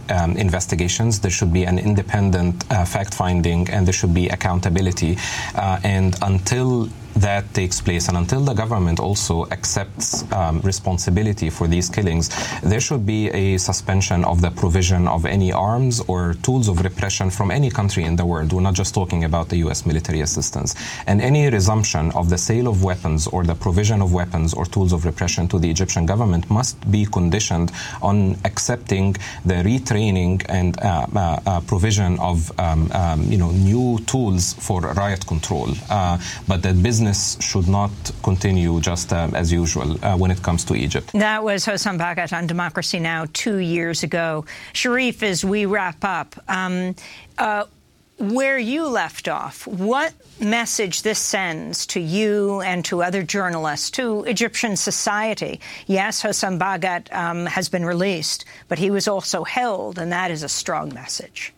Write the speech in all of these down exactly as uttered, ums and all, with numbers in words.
um, investigations. There should be an independent uh, fact-finding, and there should be accountability. Uh, and until that takes place, and until the government also accepts um, responsibility for these killings, there should be a suspension of the provision of any arms or tools of repression from any country in the world. We're not just talking about the U S military assistance. And any resumption of the sale of weapons or the provision of weapons or tools of repression to the Egyptian government must be conditioned on accepting the retraining and uh, uh, uh, provision of um, um, you know, new tools for riot control. Uh, but that business should not continue just um, as usual uh, when it comes to Egypt. That was Hossam Baghat on Democracy Now! two years ago. Sharif, as we wrap up, um, uh, where you left off, what message this sends to you and to other journalists, to Egyptian society? Yes, Hossam Baghat um, has been released, but he was also held, and that is a strong message.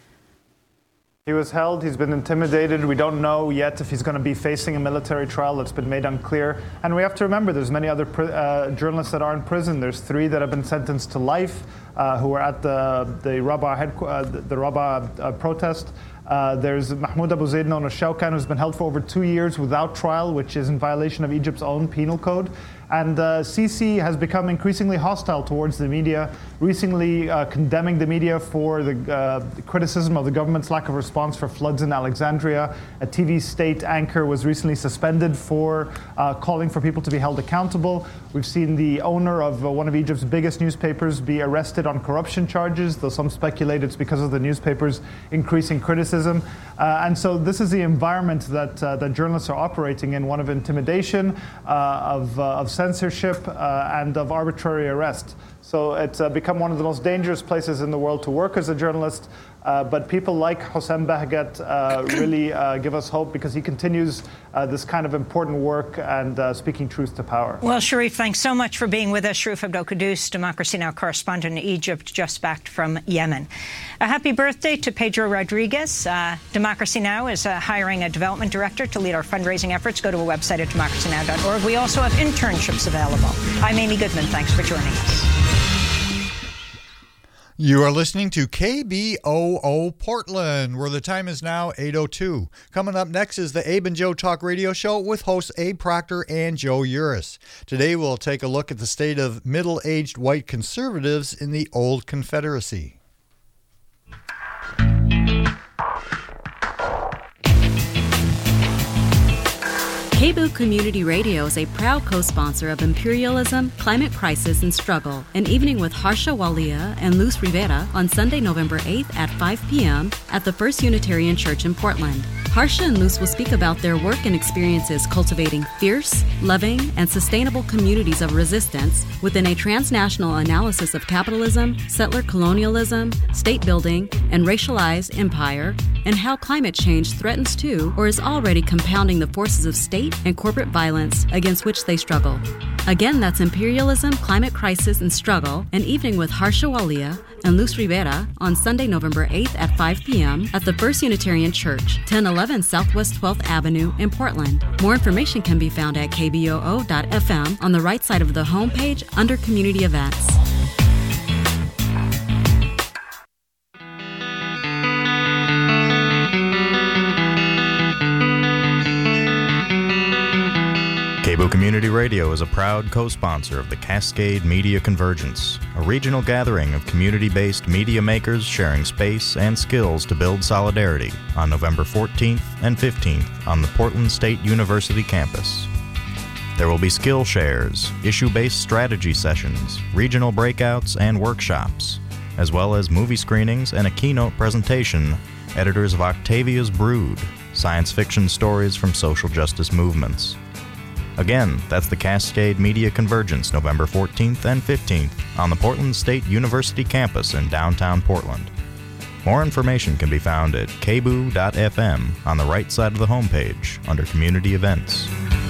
He was held, he's been intimidated. We don't know yet if he's going to be facing a military trial. That's been made unclear. And we have to remember there's many other uh, journalists that are in prison. There's three that have been sentenced to life uh, who were at the, the Rabah, head, uh, the, the Rabah uh, protest. Uh, there's Mahmoud Abu Zaid, known as Shawkan, who's been held for over two years without trial, which is in violation of Egypt's own penal code. And uh, Sisi has become increasingly hostile towards the media, recently uh, condemning the media for the uh, criticism of the government's lack of response for floods in Alexandria. A T V state anchor was recently suspended for uh, calling for people to be held accountable. We've seen the owner of uh, one of Egypt's biggest newspapers be arrested on corruption charges, though some speculate it's because of the newspaper's increasing criticism. Uh, and so this is the environment that uh, that journalists are operating in, one of intimidation, uh, of, uh, of censorship, uh, and of arbitrary arrest. So it's uh, become one of the most dangerous places in the world to work as a journalist. Uh, but people like Hossam Baghat uh, really uh, give us hope, because he continues uh, this kind of important work and uh, speaking truth to power. Well, Sharif, thanks so much for being with us. Sharif Abdel-Quddus, Democracy Now! Correspondent in Egypt, just back from Yemen. A happy birthday to Pedro Rodriguez. Uh, Democracy Now! is uh, hiring a development director to lead our fundraising efforts. Go to our website at democracy now dot org. We also have internships available. I'm Amy Goodman. Thanks for joining us. You are listening to K B O O Portland, where the time is now eight oh two. Coming up next is the Abe and Joe Talk Radio Show with hosts Abe Proctor and Joe Uris. Today we'll take a look at the state of middle-aged white conservatives in the old Confederacy. K B O O Community Radio is a proud co-sponsor of Imperialism, Climate Crisis, and Struggle, an evening with Harsha Walia and Luz Rivera on Sunday, November eighth at five p.m. at the First Unitarian Church in Portland. Harsha and Luz will speak about their work and experiences cultivating fierce, loving, and sustainable communities of resistance within a transnational analysis of capitalism, settler colonialism, state building, and racialized empire, and how climate change threatens to or is already compounding the forces of state and corporate violence against which they struggle. Again, that's Imperialism, Climate Crisis, and Struggle, an evening with Harsha Walia and Luz Rivera on Sunday, November eighth at five p.m. at the First Unitarian Church, ten eleven Southwest twelfth Avenue in Portland. More information can be found at k b o o dot f m on the right side of the homepage under Community Events. K B O O Community Radio is a proud co-sponsor of the Cascade Media Convergence, a regional gathering of community-based media makers sharing space and skills to build solidarity on November fourteenth and fifteenth on the Portland State University campus. There will be skill shares, issue-based strategy sessions, regional breakouts, and workshops, as well as movie screenings and a keynote presentation, editors of Octavia's Brood, science fiction stories from social justice movements. Again, that's the Cascade Media Convergence, November fourteenth and fifteenth on the Portland State University campus in downtown Portland. More information can be found at k b o o dot f m on the right side of the homepage under Community Events.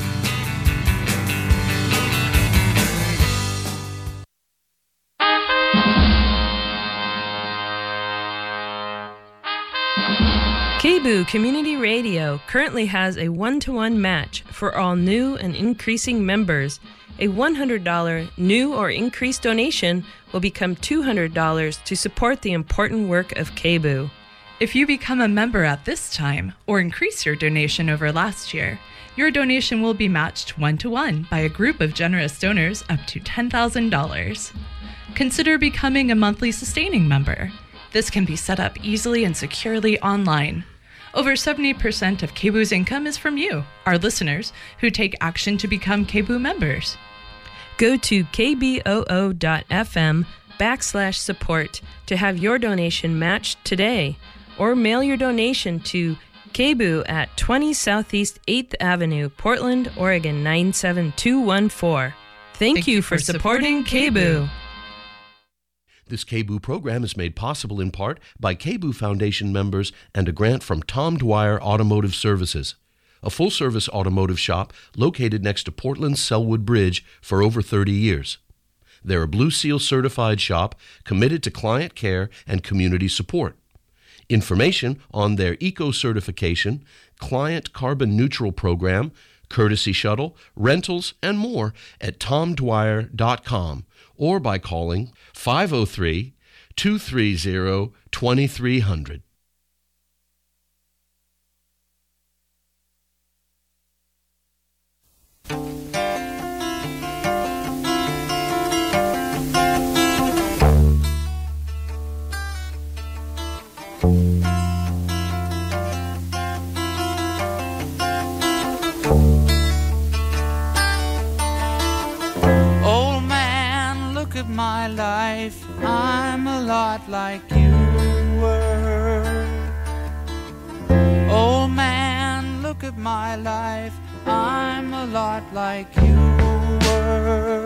K B O O Community Radio currently has a one-to-one match for all new and increasing members A one hundred dollars new or increased donation will become two hundred dollars to support the important work of K B U. If you become a member at this time or increase your donation over last year, your donation will be matched one-to-one by a group of generous donors up to ten thousand dollars. Consider becoming a monthly sustaining member. This can be set up easily and securely online. Over seventy percent of K B U's income is from you, our listeners, who take action to become K B U members. Go to kboo.fm backslash support to have your donation matched today, or mail your donation to K B U at twenty Southeast eighth Avenue, Portland, Oregon nine seven two one four. Thank, Thank you for, for supporting K B U. This K B U program is made possible in part by K B U Foundation members and a grant from Tom Dwyer Automotive Services, a full-service automotive shop located next to Portland's Selwood Bridge for over thirty years. They're a Blue Seal certified shop committed to client care and community support. Information on their eco certification, client carbon neutral program, courtesy shuttle, rentals, and more at tom dwyer dot com or by calling five oh three, two three zero, two three zero zero. At my life, I'm a lot like you were. Old man, look at my life, I'm a lot like you were.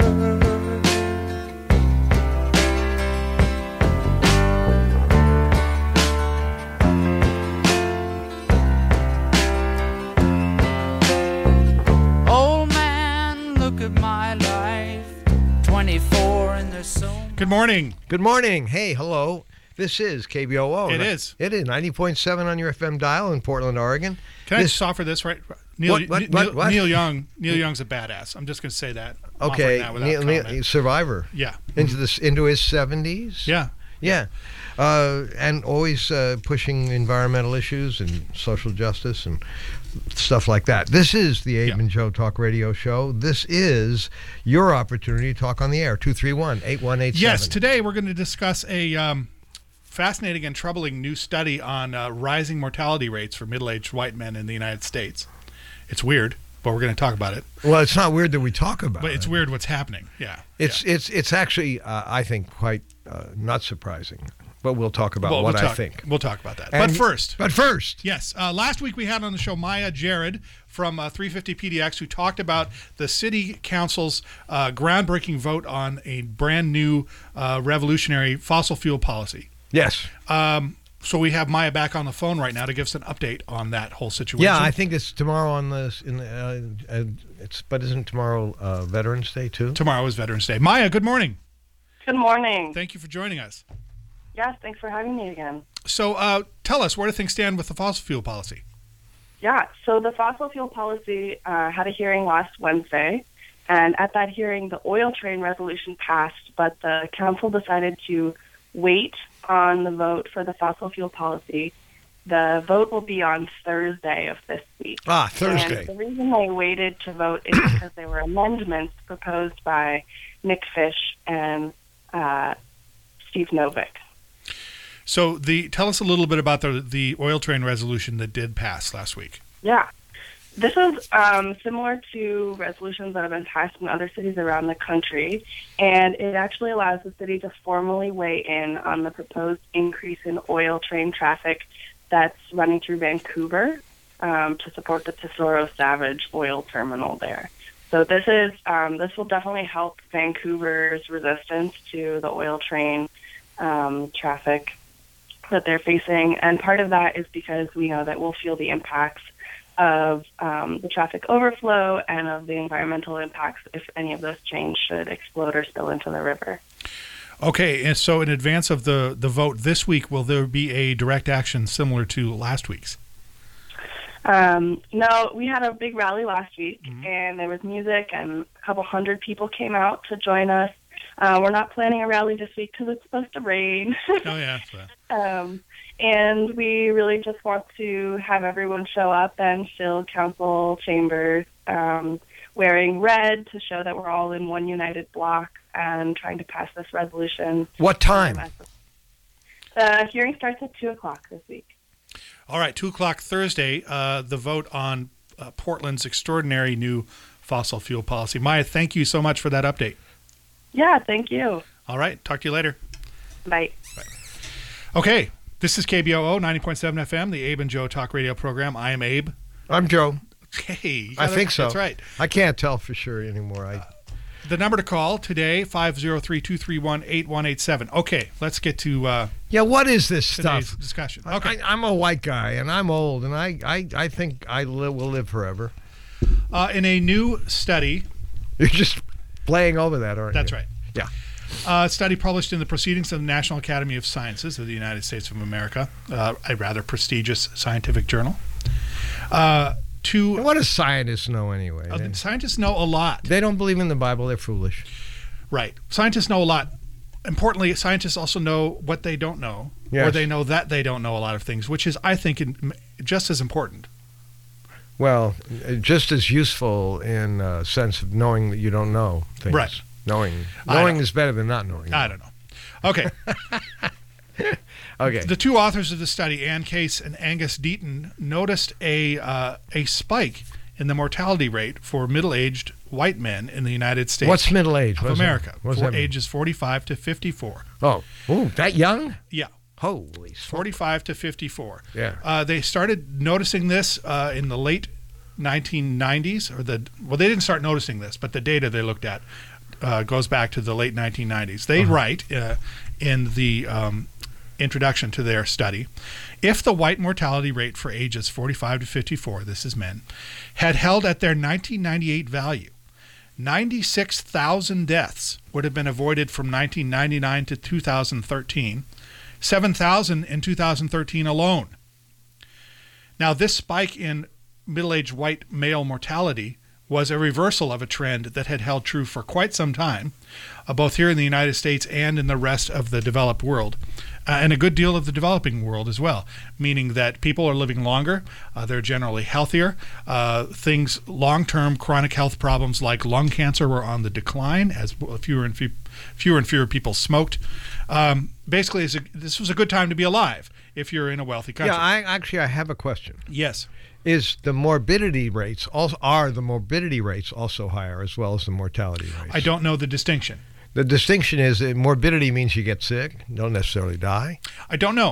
Old man, look at my life, twenty-four and there's so much. Good morning. Good morning. Hey, hello. This is K B O O. It is. It is ninety point seven on your F M dial in Portland, Oregon. Can this, I just offer this right? Neil, what, what, Neil, what, what? Neil Young. Neil Young's a badass. I'm just going to say that. I'm okay. that without Neil, Neil, Survivor. Yeah. Into this into his seventies. Yeah. Yeah. Uh, and always uh, pushing environmental issues and social justice and stuff like that. This is the Abe yeah. and Joe Talk Radio Show. This is your opportunity to talk on the air. two three one, eight one eight seven. Yes, today we're going to discuss a um, fascinating and troubling new study on uh, rising mortality rates for middle-aged white men in the United States. It's weird, but we're going to talk about it. Well, it's not weird that we talk about it. But it's it. weird what's happening. Yeah. It's yeah. it's it's actually, uh, I think, quite uh, not surprising. But we'll talk about well, what we'll talk, I think. We'll talk about that. And but first. But first. Yes. Uh, last week we had on the show Maya Jared from uh, three fifty P D X who talked about the City Council's uh, groundbreaking vote on a brand new uh, revolutionary fossil fuel policy. Yes. Um, so we have Maya back on the phone right now to give us an update on that whole situation. Yeah, I think it's tomorrow on the, in the uh, uh, it's, but isn't tomorrow uh, Veterans Day too? Tomorrow is Veterans Day. Maya, good morning. Good morning. Thank you for joining us. Yes, thanks for having me again. So uh, tell us, where do things stand with the fossil fuel policy? Yeah, so the fossil fuel policy uh, had a hearing last Wednesday, and at that hearing, the oil train resolution passed, but the council decided to wait on the vote for the fossil fuel policy. The vote will be on Thursday of this week. Ah, Thursday. And the reason they waited to vote is because there were amendments proposed by Nick Fish and uh, Steve Novick. So the tell us a little bit about the the oil train resolution that did pass last week. Yeah. This is um, similar to resolutions that have been passed in other cities around the country, and it actually allows the city to formally weigh in on the proposed increase in oil train traffic that's running through Vancouver um, to support the Tesoro Savage oil terminal there. So this is um, this will definitely help Vancouver's resistance to the oil train um, traffic that they're facing, and part of that is because we know that we'll feel the impacts of um, the traffic overflow and of the environmental impacts if any of those trains should explode or spill into the river. Okay, and so in advance of the, the vote this week, will there be a direct action similar to last week's? Um, no, we had a big rally last week, mm-hmm. and there was music, and a couple hundred people came out to join us. Uh, we're not planning a rally this week because it's supposed to rain. Oh, yeah. um, and we really just want to have everyone show up and fill council chambers um, wearing red to show that we're all in one united block and trying to pass this resolution. What time? The hearing starts at two o'clock this week. All right, two o'clock Thursday, uh, the vote on uh, Portland's extraordinary new fossil fuel policy. Maya, thank you so much for that update. Yeah, thank you. All right, talk to you later. Bye. Bye. Okay, this is K B O O ninety point seven F M, the Abe and Joe Talk Radio program. I am Abe. I'm Joe. Hey, I think so. That's right. I can't tell for sure anymore. I. Uh, the number to call today, five oh three, two three one, eight one eight seven. Okay, let's get to uh, yeah, what is this today's stuff? discussion. Okay. I, I'm a white guy, and I'm old, and I, I, I think I li- will live forever. Uh, in a new study... You're just playing over that, aren't That's you? right. Yeah. Uh, a study published in the Proceedings of the National Academy of Sciences of the United States of America, uh, a rather prestigious scientific journal. Uh, to and what do scientists know anyway? Uh, scientists know a lot. They don't believe in the Bible. They're foolish. Right. Scientists know a lot. Importantly, scientists also know what they don't know, yes. or they know that they don't know a lot of things, which is, I think, in, just as important. Well, just as useful in a sense of knowing that you don't know things. Right. Knowing knowing is better than not knowing. I don't know. Okay. Okay. The two authors of the study, Ann Case and Angus Deaton, noticed a uh, a spike in the mortality rate for middle-aged white men in the United States. What's middle age? Of What's America. That? What's for that mean? ages forty-five to fifty-four. Oh, ooh, that young? Yeah. Holy forty-five to fifty-four. Yeah. Uh, they started noticing this uh, in the late nineteen nineties, or the well, they didn't start noticing this, but the data they looked at uh, goes back to the late nineteen nineties. They uh-huh. write uh, in the um, introduction to their study, if the white mortality rate for ages forty-five to fifty-four, this is men, had held at their nineteen ninety-eight value, ninety-six thousand deaths would have been avoided from nineteen ninety-nine to two thousand thirteen, seven thousand in two thousand thirteen alone. Now, this spike in middle-aged white male mortality was a reversal of a trend that had held true for quite some time, uh, both here in the United States and in the rest of the developed world, uh, and a good deal of the developing world as well, meaning that people are living longer, uh, they're generally healthier, uh, things, long-term chronic health problems like lung cancer were on the decline as fewer and few, fewer and fewer people smoked. Um, basically, it's a, this was a good time to be alive if you're in a wealthy country. Yeah, I actually I have a question. Yes. Is the morbidity rates also are the morbidity rates also higher as well as the mortality rates? I don't know the distinction. The distinction is that morbidity means you get sick, don't necessarily die. I don't know.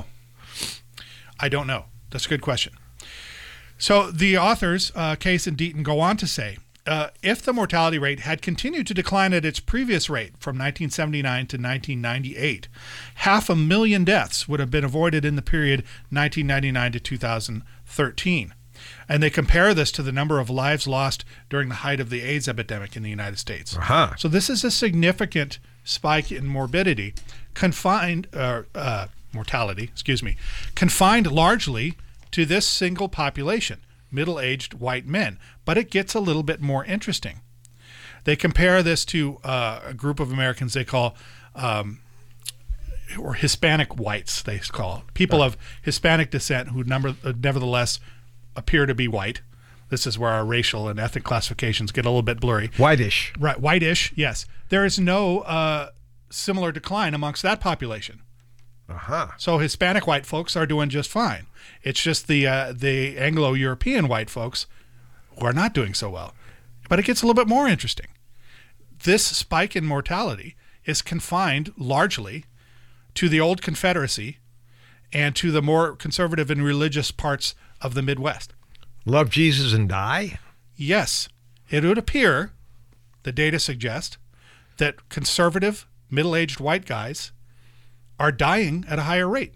I don't know. That's a good question. So the authors, uh, Case and Deaton, go on to say, uh, if the mortality rate had continued to decline at its previous rate from nineteen seventy-nine to nineteen ninety-eight, half a million deaths would have been avoided in the period nineteen ninety-nine to two thousand thirteen. And they compare this to the number of lives lost during the height of the AIDS epidemic in the United States. Uh-huh. So this is a significant spike in morbidity, confined, uh, uh, mortality, excuse me, confined largely to this single population, middle-aged white men. But it gets a little bit more interesting. They compare this to uh, a group of Americans they call, um, or Hispanic whites, they call it. People of Hispanic descent who number, uh, nevertheless appear to be white. This is where our racial and ethnic classifications get a little bit blurry. Whitish. Right, whitish, yes. There is no uh, similar decline amongst that population. Uh-huh. So Hispanic white folks are doing just fine. It's just the uh, the Anglo-European white folks who are not doing so well. But it gets a little bit more interesting. This spike in mortality is confined largely to the old Confederacy and to the more conservative and religious parts of the Midwest. Love Jesus and die? Yes. It would appear, the data suggest, that conservative, middle-aged white guys are dying at a higher rate.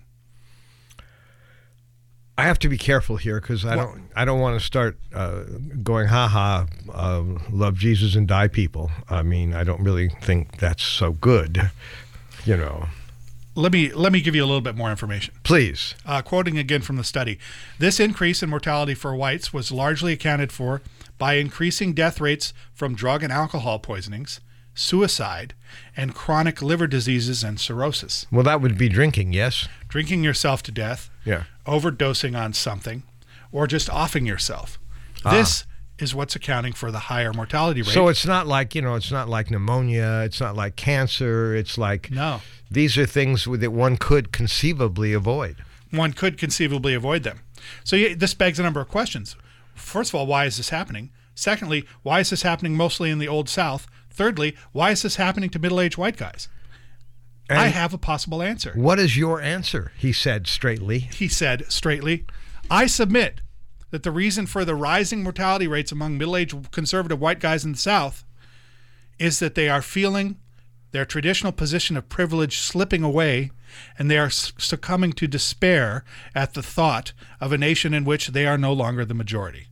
I have to be careful here because I don't I don't want to start uh, going, ha-ha, uh, love Jesus and die people. I mean, I don't really think that's so good, you know. Let me let me give you a little bit more information. Please. Uh, quoting again from the study, this increase in mortality for whites was largely accounted for by increasing death rates from drug and alcohol poisonings, suicide, and chronic liver diseases and cirrhosis. Well, that would be drinking, yes? Drinking yourself to death, yeah, overdosing on something, or just offing yourself. Ah. This is what's accounting for the higher mortality rate. So it's not like, you know, it's not like pneumonia, it's not like cancer, it's like... No. These are things that one could conceivably avoid. One could conceivably avoid them. So yeah, this begs a number of questions. First of all, why is this happening? Secondly, why is this happening mostly in the Old South? Thirdly, why is this happening to middle-aged white guys? And I have a possible answer. What is your answer? He said straightly. He said straightly, I submit that the reason for the rising mortality rates among middle-aged conservative white guys in the South is that they are feeling their traditional position of privilege slipping away, and they are succumbing to despair at the thought of a nation in which they are no longer the majority.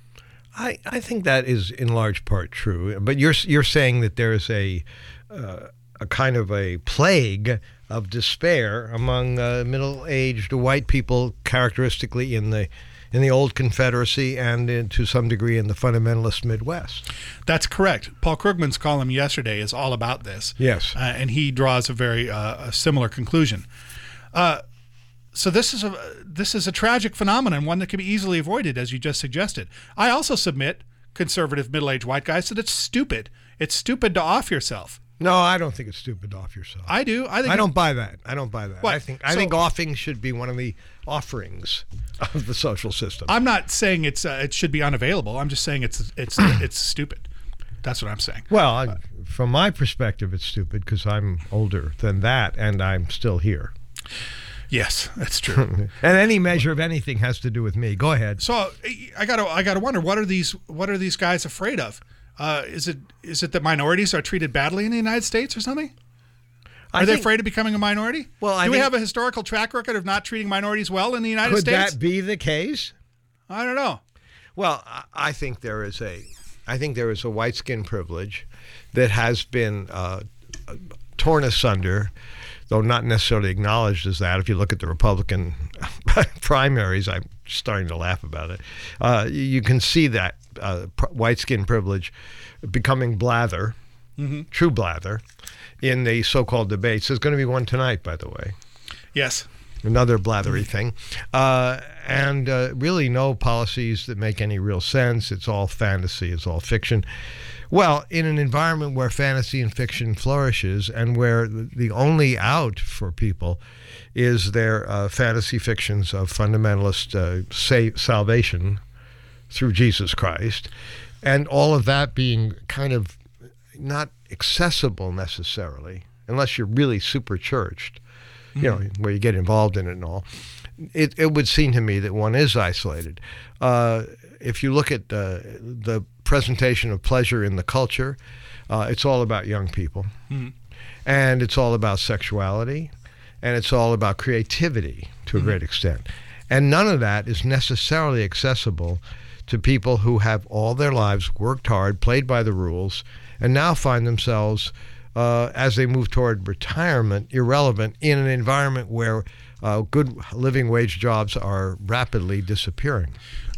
I, I think that is in large part true, but you're you're saying that there's a uh, a kind of a plague of despair among uh, middle-aged white people, characteristically in the in the old Confederacy and in, to some degree in the fundamentalist Midwest. That's correct. Paul Krugman's column yesterday is all about this. Yes. Uh, and he draws a very uh, a similar conclusion. Uh, so this is a this is a tragic phenomenon, one that can be easily avoided, as you just suggested. I also submit, conservative middle-aged white guys, that it's stupid. It's stupid to off yourself. No, I don't think it's stupid to off yourself. I do. I think I don't buy that. I don't buy that. What? I think I So- think offing should be one of the offerings of the social system. I'm not saying it's uh, it should be unavailable. I'm just saying it's it's it's stupid. That's what I'm saying. Well, I, from my perspective, it's stupid because I'm older than that, and I'm still here. Yes, that's true. And any measure of anything has to do with me. Go ahead. So I gotta I gotta wonder, what are these what are these guys afraid of? Uh, is it is it that minorities are treated badly in the United States or something? Are I they think- afraid of becoming a minority? Well, I do we think- have a historical track record of not treating minorities well in the United Could States? that be the case? I don't know. Well, I- I think there is a, I think there is a white skin privilege that has been uh, torn asunder, though not necessarily acknowledged as that. If you look at the Republican primaries, I'm starting to laugh about it. Uh, you can see that uh, pr- white skin privilege becoming blather, Mhm. true blather, in the so-called debates. There's going to be one tonight, by the way. Yes. Another blathery thing. Uh, and uh, really no policies that make any real sense. It's all fantasy. It's all fiction. Well, in an environment where fantasy and fiction flourishes and where the only out for people is their uh, fantasy fictions of fundamentalist uh, sa- salvation through Jesus Christ, and all of that being kind of not accessible necessarily, unless you're really super churched, you know, where you get involved in it and all, it, it would seem to me that one is isolated. Uh, if you look at uh, the presentation of pleasure in the culture, uh, it's all about young people. Mhm. And it's all about sexuality, and it's all about creativity to a great extent. And none of that is necessarily accessible to people who have all their lives worked hard, played by the rules, and now find themselves, uh, as they move toward retirement, irrelevant in an environment where uh, good living wage jobs are rapidly disappearing.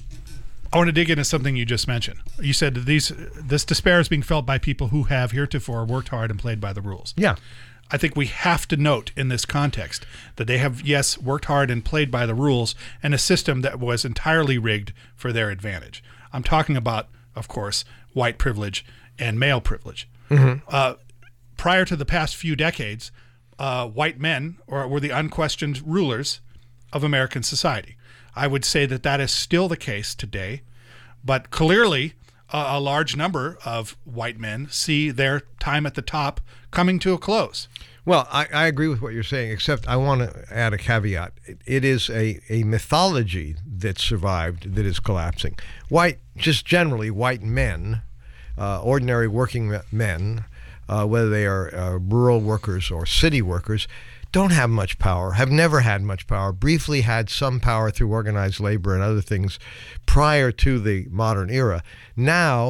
I want to dig into something you just mentioned. You said that these this despair is being felt by people who have heretofore worked hard and played by the rules. Yeah. I think we have to note in this context that they have, yes, worked hard and played by the rules and a system that was entirely rigged for their advantage. I'm talking about, of course, white privilege and male privilege. Mm-hmm. Uh, prior to the past few decades, uh, white men or, were the unquestioned rulers of American society. I would say that that is still the case today, but clearly uh, a large number of white men see their time at the top coming to a close. Well, I, I agree with what you're saying, except I want to add a caveat. It, it is a, a mythology that survived that is collapsing. White, just generally white men, uh, ordinary working men, uh, whether they are uh, rural workers or city workers, don't have much power, have never had much power, briefly had some power through organized labor and other things prior to the modern era. Now,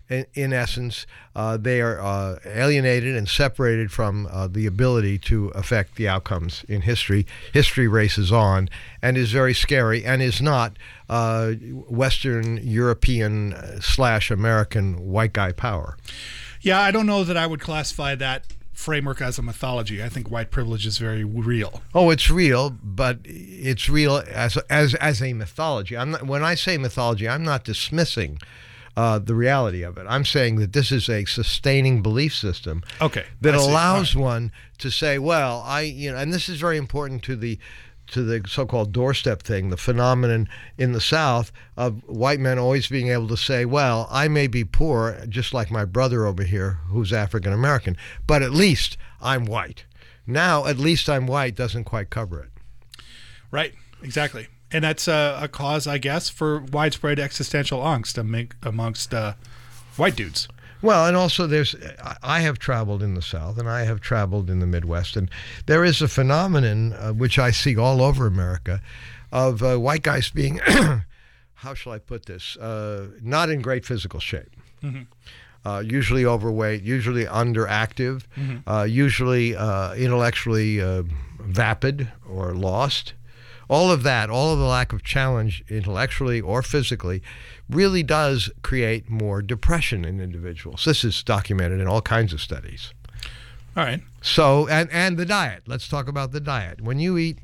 in, in essence, uh, they are uh, alienated and separated from uh, the ability to affect the outcomes in history. History races on and is very scary and is not uh, Western European slash American white guy power. Yeah, I don't know that I would classify that framework as a mythology. I think white privilege is very real. Oh, it's real, but it's real as as as a mythology. I'm not, when I say mythology, I'm not dismissing uh, the reality of it. I'm saying that this is a sustaining belief system. Okay, that I see. allows All right. one to say, well, I you know, and this is very important to the to the so-called doorstep thing, the phenomenon in the South of white men always being able to say, well, I may be poor, just like my brother over here who's African American, but at least I'm white. Now, at least I'm white doesn't quite cover it. Right, exactly. And that's a, a cause, I guess, for widespread existential angst among- amongst uh, white dudes. Well, and also there's, I have traveled in the South and I have traveled in the Midwest, and there is a phenomenon uh, which I see all over America of uh, white guys being, how shall I put this, uh, not in great physical shape. Mm-hmm. Uh, usually overweight, usually underactive, Mhm. uh, usually uh, intellectually uh, vapid or lost. All of that, all of the lack of challenge intellectually or physically really does create more depression in individuals. This is documented in all kinds of studies. All right. So, and, and the diet. Let's talk about the diet. When you eat,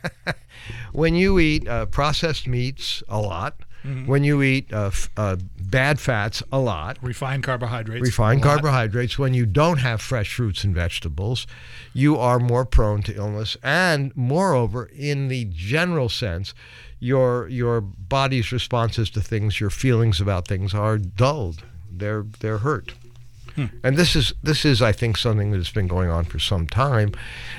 when you eat uh, processed meats a lot, Mhm. when you eat uh, f- uh, bad fats a lot, Refined carbohydrates. refined a lot. carbohydrates, when you don't have fresh fruits and vegetables, you are more prone to illness. And moreover, in the general sense, your your body's responses to things, your feelings about things are dulled. They're they're hurt. Hmm. And this is this is I think something that's been going on for some time.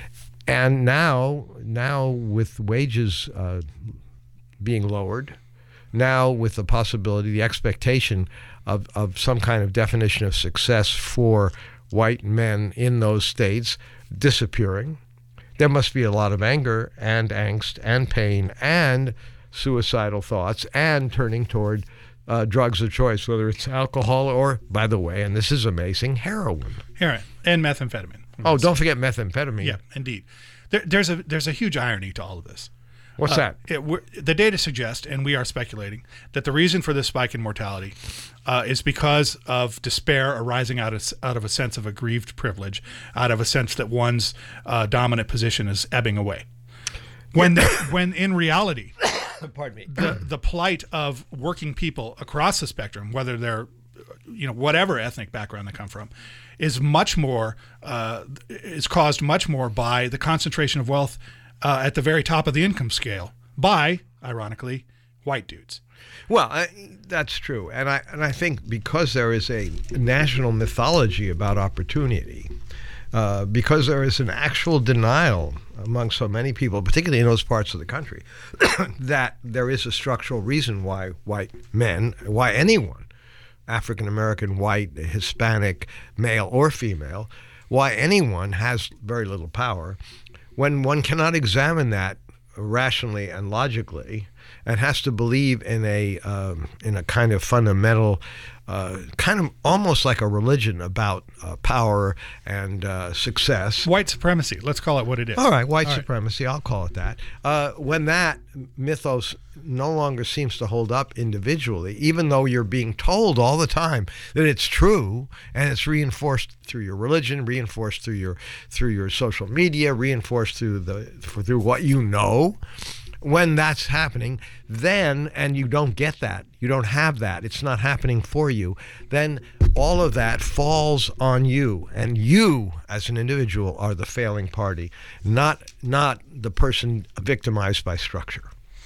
And now now with wages uh, being lowered, now with the possibility, the expectation of, of some kind of definition of success for white men in those states disappearing, there must be a lot of anger and angst and pain and suicidal thoughts and turning toward uh, drugs of choice, whether it's alcohol or, by the way, and this is amazing, heroin. Heroin and methamphetamine. Oh, don't forget methamphetamine. Yeah, indeed. There, there's a there's a huge irony to all of this. What's Uh, that? It, we're, the data suggest, and we are speculating, that the reason for this spike in mortality uh, is because of despair arising out of, out of a sense of aggrieved privilege, out of a sense that one's uh, dominant position is ebbing away. When, the, when in reality, pardon me, the, the plight of working people across the spectrum, whether they're, you know, whatever ethnic background they come from, is much more, uh, is caused much more by the concentration of wealth Uh, at the very top of the income scale by, ironically, white dudes. Well, I, that's true, and I and I think because there is a national mythology about opportunity, uh, because there is an actual denial among so many people, particularly in those parts of the country, that there is a structural reason why white men, why anyone, African American, white, Hispanic, male or female, why anyone has very little power. When one cannot examine that rationally and logically, and has to believe in a um, in a kind of fundamental, uh, kind of almost like a religion about uh, power and uh, success. White supremacy. Let's call it what it is. All right, white All right. supremacy. I'll call it that. Uh, when that mythos no longer seems to hold up individually, even though you're being told all the time that it's true, and it's reinforced through your religion, reinforced through your through your social media, reinforced through the through what you know. When that's happening, then, and you don't get that, you don't have that, it's not happening for you, then all of that falls on you, and you as an individual are the failing party, not not the person victimized by structure.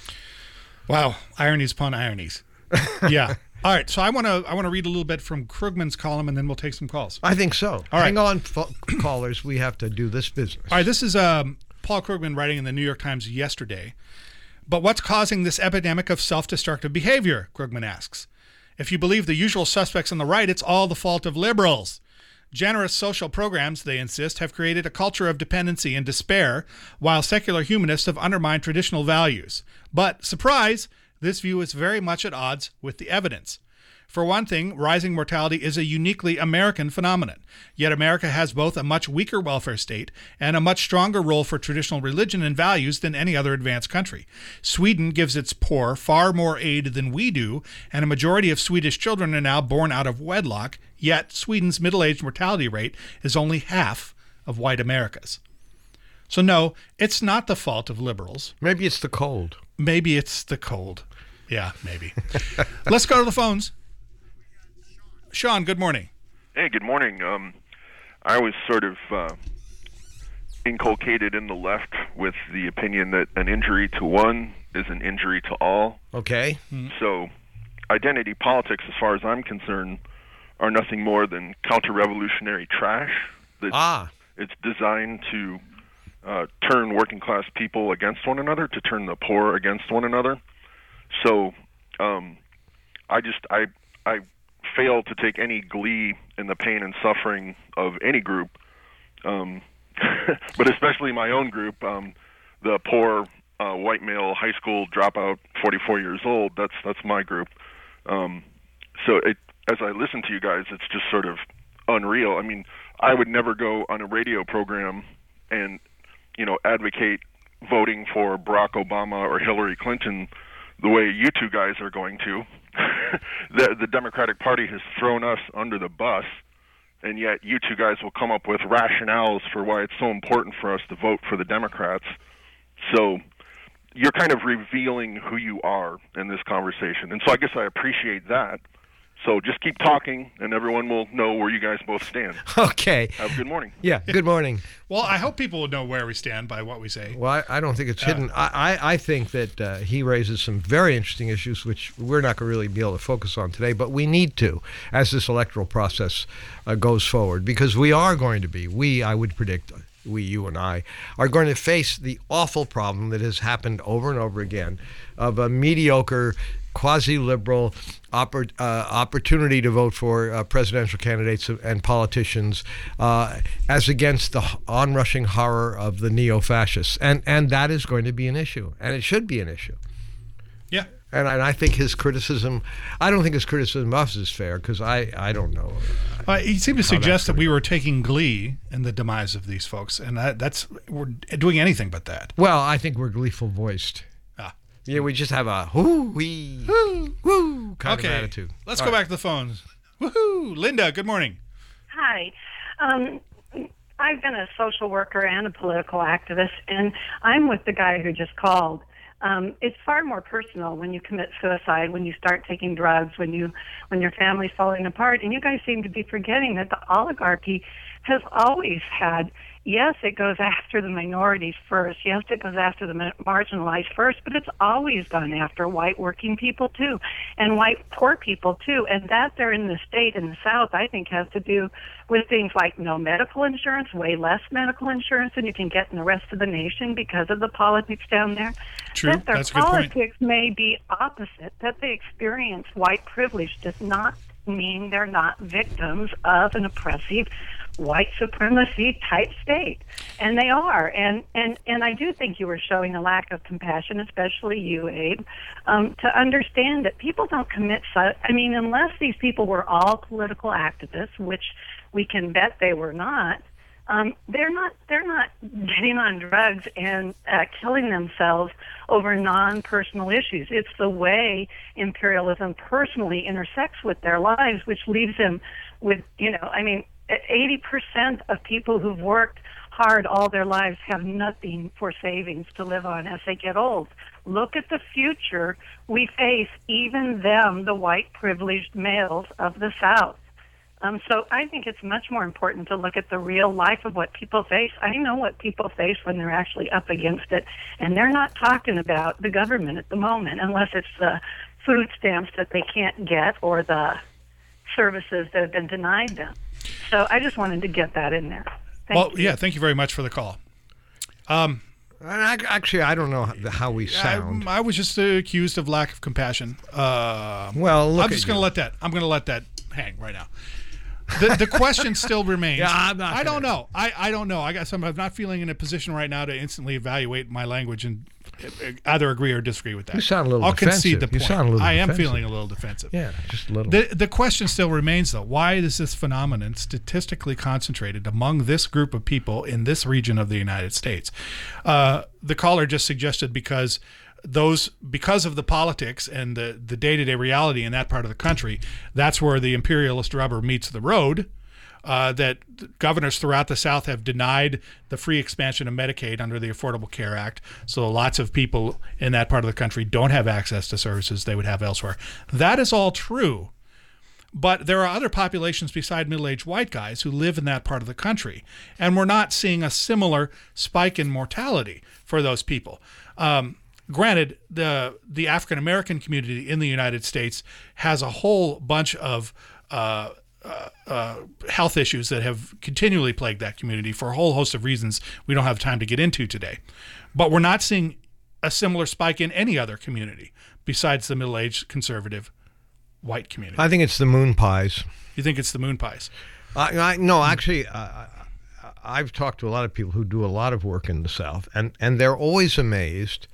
Wow, ironies upon ironies. Yeah. All right, so I want to I want to read a little bit from Krugman's column, and then we'll take some calls. I think so. All right. Hang on, fo- callers, we have to do this business. All right, this is um, Paul Krugman writing in the New York Times yesterday. But what's causing this epidemic of self-destructive behavior, Krugman asks. If you believe the usual suspects on the right, it's all the fault of liberals. Generous social programs, they insist, have created a culture of dependency and despair, while secular humanists have undermined traditional values. But, surprise, this view is very much at odds with the evidence. For one thing, rising mortality is a uniquely American phenomenon. Yet America has both a much weaker welfare state and a much stronger role for traditional religion and values than any other advanced country. Sweden gives its poor far more aid than we do, and a majority of Swedish children are now born out of wedlock, yet Sweden's middle-aged mortality rate is only half of white America's. So no, it's not the fault of liberals. Maybe it's the cold. Maybe it's the cold. Yeah, maybe. Let's go to the phones. Sean, good morning. Hey, good morning. Um, I was sort of uh, inculcated in the left with the opinion that an injury to one is an injury to all. Okay. Mm-hmm. So identity politics, as far as I'm concerned, are nothing more than counter-revolutionary trash. That ah. It's designed to uh, turn working-class people against one another, to turn the poor against one another. So um, I just I I fail to take any glee in the pain and suffering of any group, um, but especially my own group, um, the poor uh, white male high school dropout, forty-four years old. That's that's my group. Um, so it, as I listen to you guys, it's just sort of unreal. I mean, I would never go on a radio program and you know advocate voting for Barack Obama or Hillary Clinton the way you two guys are going to. the, the Democratic Party has thrown us under the bus, and yet you two guys will come up with rationales for why it's so important for us to vote for the Democrats. So you're kind of revealing who you are in this conversation. And so I guess I appreciate that. So just keep talking, and everyone will know where you guys both stand. Okay. Have a good morning. Yeah, good morning. Well, I hope people will know where we stand by what we say. Well, I, I don't think it's Uh, hidden. I, I, I think that uh, he raises some very interesting issues, which we're not going to really be able to focus on today, but we need to as this electoral process uh, goes forward, because we are going to be, we, I would predict, we, you and I, are going to face the awful problem that has happened over and over again of a mediocre, quasi-liberal oppor- uh, opportunity to vote for uh, presidential candidates and politicians uh, as against the onrushing horror of the neo-fascists. And, and that is going to be an issue, and it should be an issue. Yeah. And, and I think his criticism, I don't think his criticism of us is fair, because I, I don't know. Uh, he seemed to suggest that we were taking glee in the demise of these folks, and that, that's we're doing anything but that. Well, I think we're gleeful voiced. Ah. Yeah, we just have a whoo-wee, woo kind okay. of attitude. Let's All go right. back to the phones. Woohoo! Linda, good morning. Hi. Um, I've been a social worker and a political activist, and I'm with the guy who just called. Um, it's far more personal when you commit suicide, when you start taking drugs, when you when your family's falling apart. And you guys seem to be forgetting that the oligarchy has always had, yes, it goes after the minorities first. Yes, it goes after the marginalized first, but it's always gone after white working people too, and white poor people too. And that they're in the state in the South, I think, has to do with things like no medical insurance, way less medical insurance than you can get in the rest of the nation because of the politics down there. True. That their That's a good point. politics may be opposite, that they experience white privilege does not mean they're not victims of an oppressive white supremacy type state, and they are. And and and I do think you were showing a lack of compassion, especially you, Abe, um, to understand that people don't commit. Su- I mean, unless these people were all political activists, which we can bet they were not. Um, they're not. They're not getting on drugs and uh, killing themselves over non-personal issues. It's the way imperialism personally intersects with their lives, which leaves them with, you know, I mean, eighty percent of people who've worked hard all their lives have nothing for savings to live on as they get old. Look at the future we face, even them, the white privileged males of the South. Um, so I think it's much more important to look at the real life of what people face. I know what people face when they're actually up against it, and they're not talking about the government at the moment, unless it's the food stamps that they can't get or the services that have been denied them. So I just wanted to get that in there. Thank well, you. yeah, thank you very much for the call. Um, I, actually, I don't know how we sound. I, I was just uh, accused of lack of compassion. Uh, well, look I'm just at going to you. let that. I'm going to let that hang right now. The, the question still remains. Yeah, I'm not I don't gonna- know. I, I don't know. I guess I'm, I'm not feeling in a position right now to instantly evaluate my language and either agree or disagree with that. You sound a little I'll defensive. concede the You point. sound a little I am defensive. feeling a little defensive. Yeah, just a little. The, the question still remains, though, why is this phenomenon statistically concentrated among this group of people in this region of the United States? Uh, the caller just suggested because those because of the politics and the, the day-to-day reality in that part of the country, that's where the imperialist rubber meets the road. Uh, that governors throughout the South have denied the free expansion of Medicaid under the Affordable Care Act. So lots of people in that part of the country don't have access to services they would have elsewhere. That is all true. But there are other populations beside middle-aged white guys who live in that part of the country. And we're not seeing a similar spike in mortality for those people. Um, granted, the, the African-American community in the United States has a whole bunch of uh, Uh, uh, health issues that have continually plagued that community for a whole host of reasons we don't have time to get into today. But we're not seeing a similar spike in any other community besides the middle-aged conservative white community. I think it's the moon pies. You think it's the moon pies? Uh, I, no, actually, uh, I've talked to a lot of people who do a lot of work in the South, and, and they're always amazed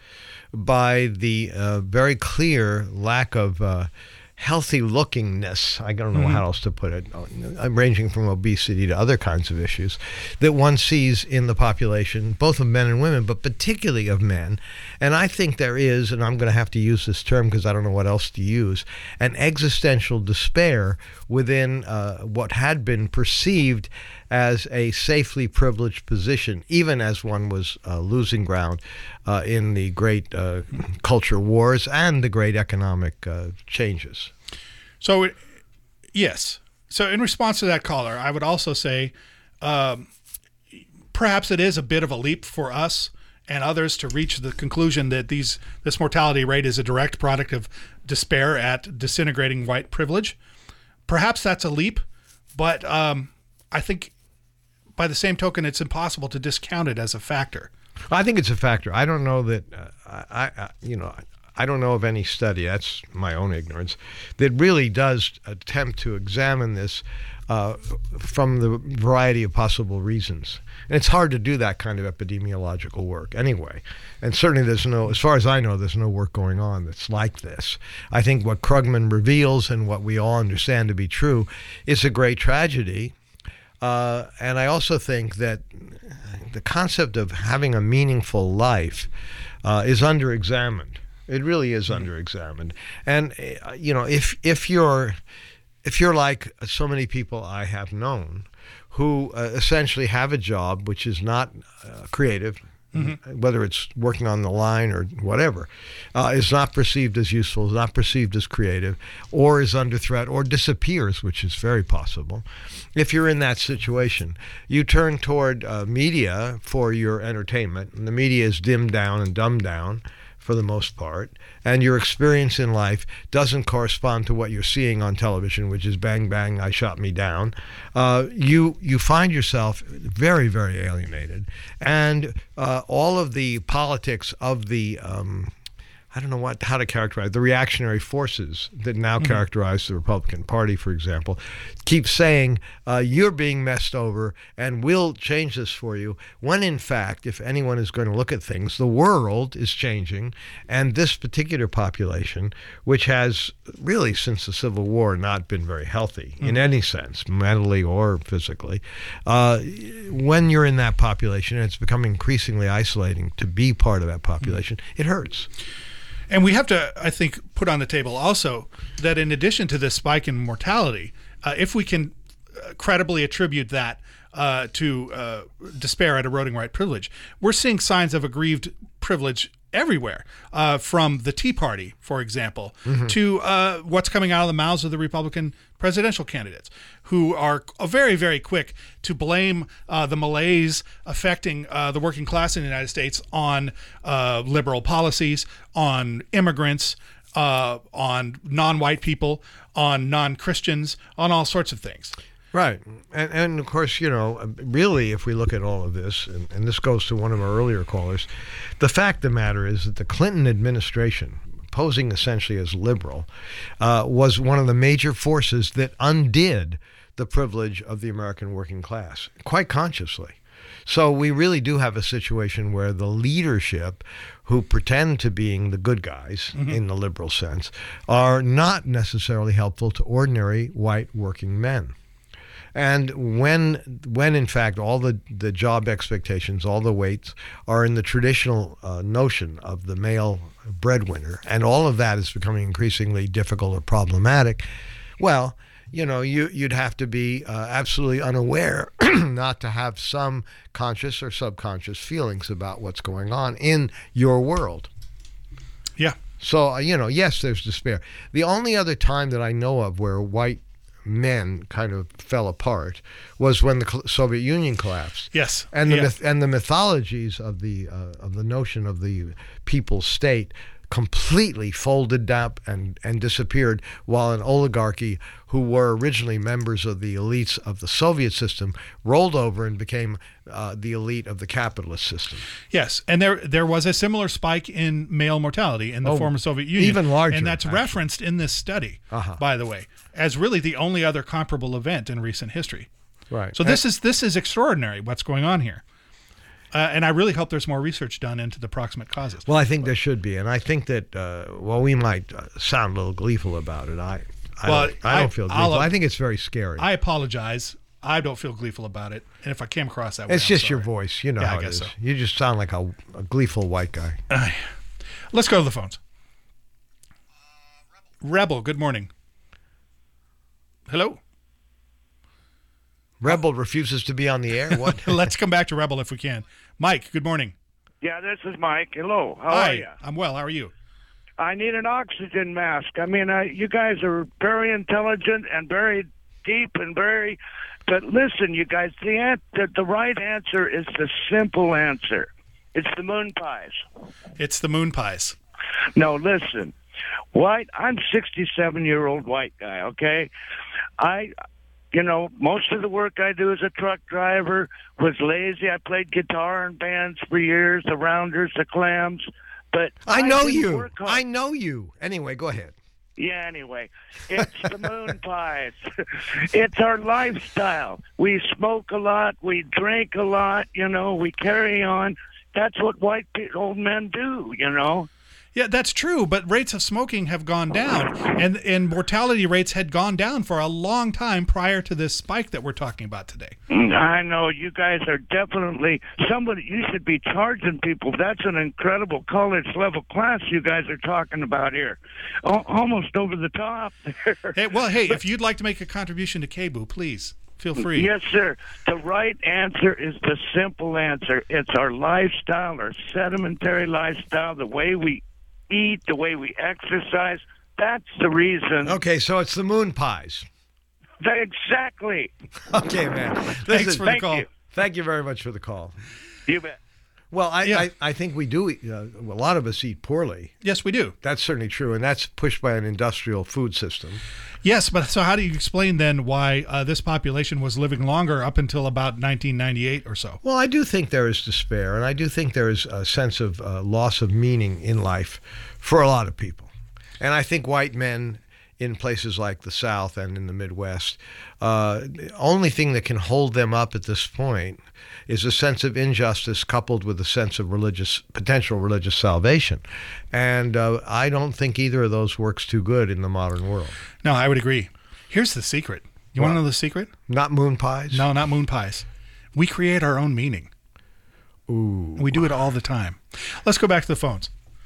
by the uh, very clear lack of uh, healthy lookingness, I don't know mm-hmm. how else to put it, ranging from obesity to other kinds of issues, that one sees in the population, both of men and women, but particularly of men. And I think there is, and I'm going to have to use this term because I don't know what else to use, an existential despair within uh, what had been perceived as a safely privileged position, even as one was uh, losing ground uh, in the great uh, culture wars and the great economic uh, changes. So, it, yes. So in response to that caller, I would also say um, perhaps it is a bit of a leap for us and others to reach the conclusion that these this mortality rate is a direct product of despair at disintegrating white privilege. Perhaps that's a leap, but um, I think by the same token, it's impossible to discount it as a factor. I think it's a factor. I don't know that, uh, I, I, you know, I don't know of any study, that's my own ignorance, that really does attempt to examine this uh, from the variety of possible reasons. And it's hard to do that kind of epidemiological work anyway. And certainly there's no, as far as I know, there's no work going on that's like this. I think what Krugman reveals and what we all understand to be true is a great tragedy. Uh, and I also think that the concept of having a meaningful life uh, is under-examined. It really is under-examined. And, uh, you know, if if you're if you're like so many people I have known who uh, essentially have a job which is not uh, creative, mm-hmm. whether it's working on the line or whatever, uh, is not perceived as useful, is not perceived as creative, or is under threat, or disappears, which is very possible. If you're in that situation, you turn toward uh, media for your entertainment, and the media is dimmed down and dumbed down for the most part, and your experience in life doesn't correspond to what you're seeing on television, which is bang, bang, I shot me down, uh, you you find yourself very, very alienated. And uh, all of the politics of the, um, I don't know what how to characterize, the reactionary forces that now mm-hmm. characterize the Republican Party, for example, keep saying, uh, you're being messed over and we'll change this for you, when in fact, if anyone is going to look at things, the world is changing, and this particular population, which has really since the Civil War not been very healthy mm-hmm. in any sense, mentally or physically, uh, when you're in that population and it's becoming increasingly isolating to be part of that population, mm-hmm. it hurts. And we have to, I think, put on the table also that in addition to this spike in mortality, uh, if we can credibly attribute that uh, to uh, despair at eroding white privilege, we're seeing signs of aggrieved privilege everywhere, uh, from the Tea Party, for example, mm-hmm. to uh, what's coming out of the mouths of the Republican presidential candidates, who are very, very quick to blame uh, the malaise affecting uh, the working class in the United States on uh, liberal policies, on immigrants, uh, on non-white people, on non-Christians, on all sorts of things. Right. And, and of course, you know, really, if we look at all of this, and, and this goes to one of our earlier callers, the fact of the matter is that the Clinton administration, posing essentially as liberal, uh, was one of the major forces that undid the privilege of the American working class, quite consciously. So we really do have a situation where the leadership, who pretend to being the good guys mm-hmm. in the liberal sense, are not necessarily helpful to ordinary white working men. And when, when in fact, all the, the job expectations, all the weights are in the traditional uh, notion of the male breadwinner, and all of that is becoming increasingly difficult or problematic, well, you know, you, you'd have to be uh, absolutely unaware not to have some conscious or subconscious feelings about what's going on in your world. Yeah. So, uh, you know, yes, there's despair. The only other time that I know of where white men kind of fell apart was when the Soviet Union collapsed. Yes, and the yeah. myth- and the mythologies of the uh, of the notion of the people's state completely folded up and and disappeared, while an oligarchy who were originally members of the elites of the Soviet system rolled over and became uh, the elite of the capitalist system. Yes, and there there was a similar spike in male mortality in the Oh, former Soviet Union. even larger, And that's actually. referenced in this study, Uh-huh. by the way, as really the only other comparable event in recent history. Right. So this is this is extraordinary what's going on here. Uh, and I really hope there's more research done into the proximate causes. Well, I think there should be, and I think that uh, well, we might uh, sound a little gleeful about it. I, I, Well, don't, I don't I- feel gleeful. I'll- I think it's very scary. I apologize. I don't feel gleeful about it. And if I came across that way, it's I'm just sorry. your voice, you know Yeah, how I it guess is. so. You just sound like a, a gleeful white guy. Uh, let's go to the phones. Rebel, good morning. Hello? Rebel refuses to be on the air. What? Let's come back to Rebel if we can. Mike, good morning. Yeah, this is Mike. Hello. How Hi, are you? I'm well. How are you? I need an oxygen mask. I mean, uh, you guys are very intelligent and very deep and very. But listen, you guys, the, an- the the right answer is the simple answer. It's the moon pies. It's the moon pies. No, listen. White. I'm sixty-seven year old white guy. Okay, I. You know, most of the work I do as a truck driver was lazy. I played guitar in bands for years, the Rounders, the Clams. But I know didn't you. work hard. I know you. Anyway, go ahead. Yeah, anyway, it's the moon pies. It's our lifestyle. We smoke a lot. We drink a lot. You know, we carry on. That's what white pe- old men do, you know. Yeah, that's true, but rates of smoking have gone down, and, and mortality rates had gone down for a long time prior to this spike that we're talking about today. I know you guys are definitely somebody. You should be charging people. That's an incredible college level class you guys are talking about here, Al- almost over the top. Hey, well, hey, if you'd like to make a contribution to K B U, please feel free. Yes, sir. The right answer is the simple answer. It's our lifestyle, our sedimentary lifestyle, the way we eat, the way we exercise. That's the reason. Okay, so it's the moon pies. Exactly. Okay, man. Thanks Listen, for the thank call. you. Thank you very much for the call. You bet. Well, I, Yeah. I, I think we do. Eat, uh, a lot of us eat poorly. Yes, we do. That's certainly true, and that's pushed by an industrial food system. Yes, but so how do you explain then why uh, this population was living longer up until about nineteen ninety-eight or so? Well, I do think there is despair, and I do think there is a sense of uh, loss of meaning in life for a lot of people. And I think white men in places like the South and in the Midwest, uh, the only thing that can hold them up at this point is a sense of injustice coupled with a sense of religious potential religious salvation. And uh, I don't think either of those works too good in the modern world. No, I would agree. Here's the secret. You want to know the secret? Not moon pies? No, not moon pies. We create our own meaning. Ooh. We do it all the time. Let's go back to the phones.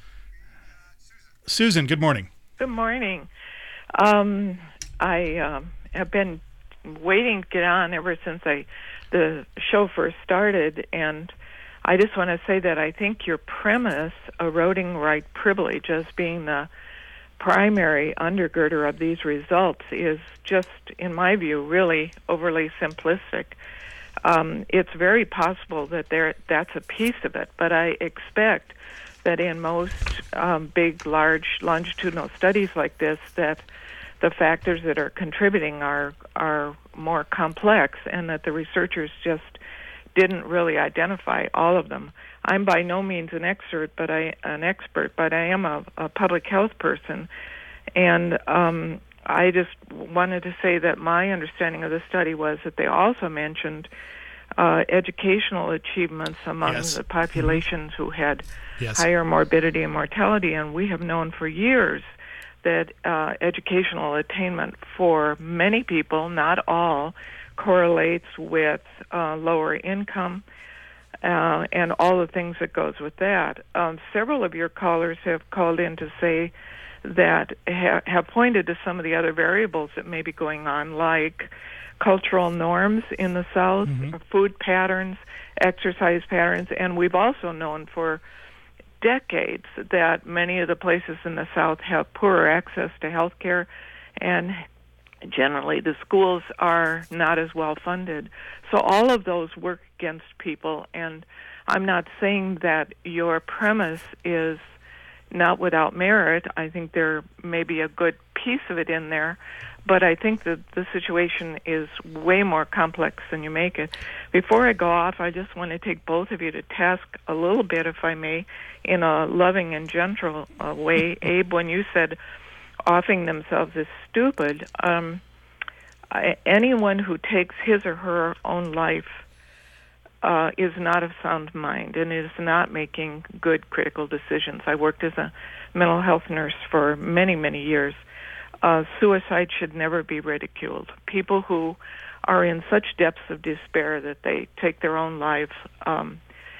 Susan, good morning. Good morning. Um, I um, have been waiting to get on ever since I the show first started, and I just want to say that I think your premise, eroding white privilege as being the primary undergirder of these results, is just, in my view, really overly simplistic. Um, it's very possible that there that's a piece of it, but I expect that in most um, big, large longitudinal studies like this, that the factors that are contributing are are more complex, and that the researchers just didn't really identify all of them. I'm by no means an expert, but I an expert, but I am a, a public health person, and um, I just wanted to say that my understanding of the study was that they also mentioned uh, educational achievements among Yes. the populations who had Yes. higher morbidity and mortality, and we have known for years that uh, educational attainment for many people, not all, correlates with uh, lower income uh, and all the things that goes with that. Um, several of your callers have called in to say that ha- have pointed to some of the other variables that may be going on, like cultural norms in the South, Mm-hmm. food patterns, exercise patterns, and we've also known for decades that many of the places in the South have poorer access to health care, and generally the schools are not as well funded. So all of those work against people, and I'm not saying that your premise is not without merit. I think there may be a good piece of it in there, but I think that the situation is way more complex than you make it. Before I go off, I just want to take both of you to task a little bit, if I may, in a loving and gentle uh, way. Abe, when you said offing themselves is stupid, um, I, anyone who takes his or her own life uh, is not of sound mind and is not making good critical decisions. I worked as a mental health nurse for many, many years. Uh, suicide should never be ridiculed. People who are in such depths of despair that they take their own life, um,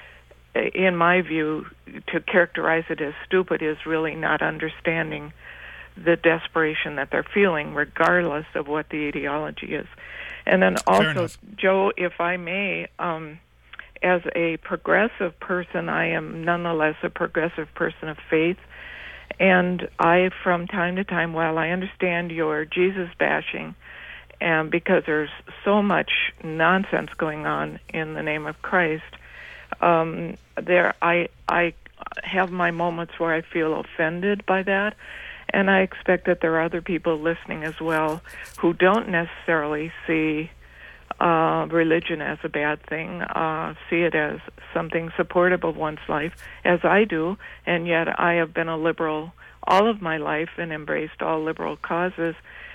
in my view, to characterize it as stupid is really not understanding the desperation that they're feeling, regardless of what the etiology is. And then also, Joe, if I may, um, as a progressive person, I am nonetheless a progressive person of faith. And I, from time to time, while I understand your Jesus bashing, and because there's so much nonsense going on in the name of Christ, um, there I I have my moments where I feel offended by that, and I expect that there are other people listening as well who don't necessarily see uh, religion as a bad thing, uh, see it as something supportive of one's life, as I do, and yet I have been a liberal all of my life and embraced all liberal causes,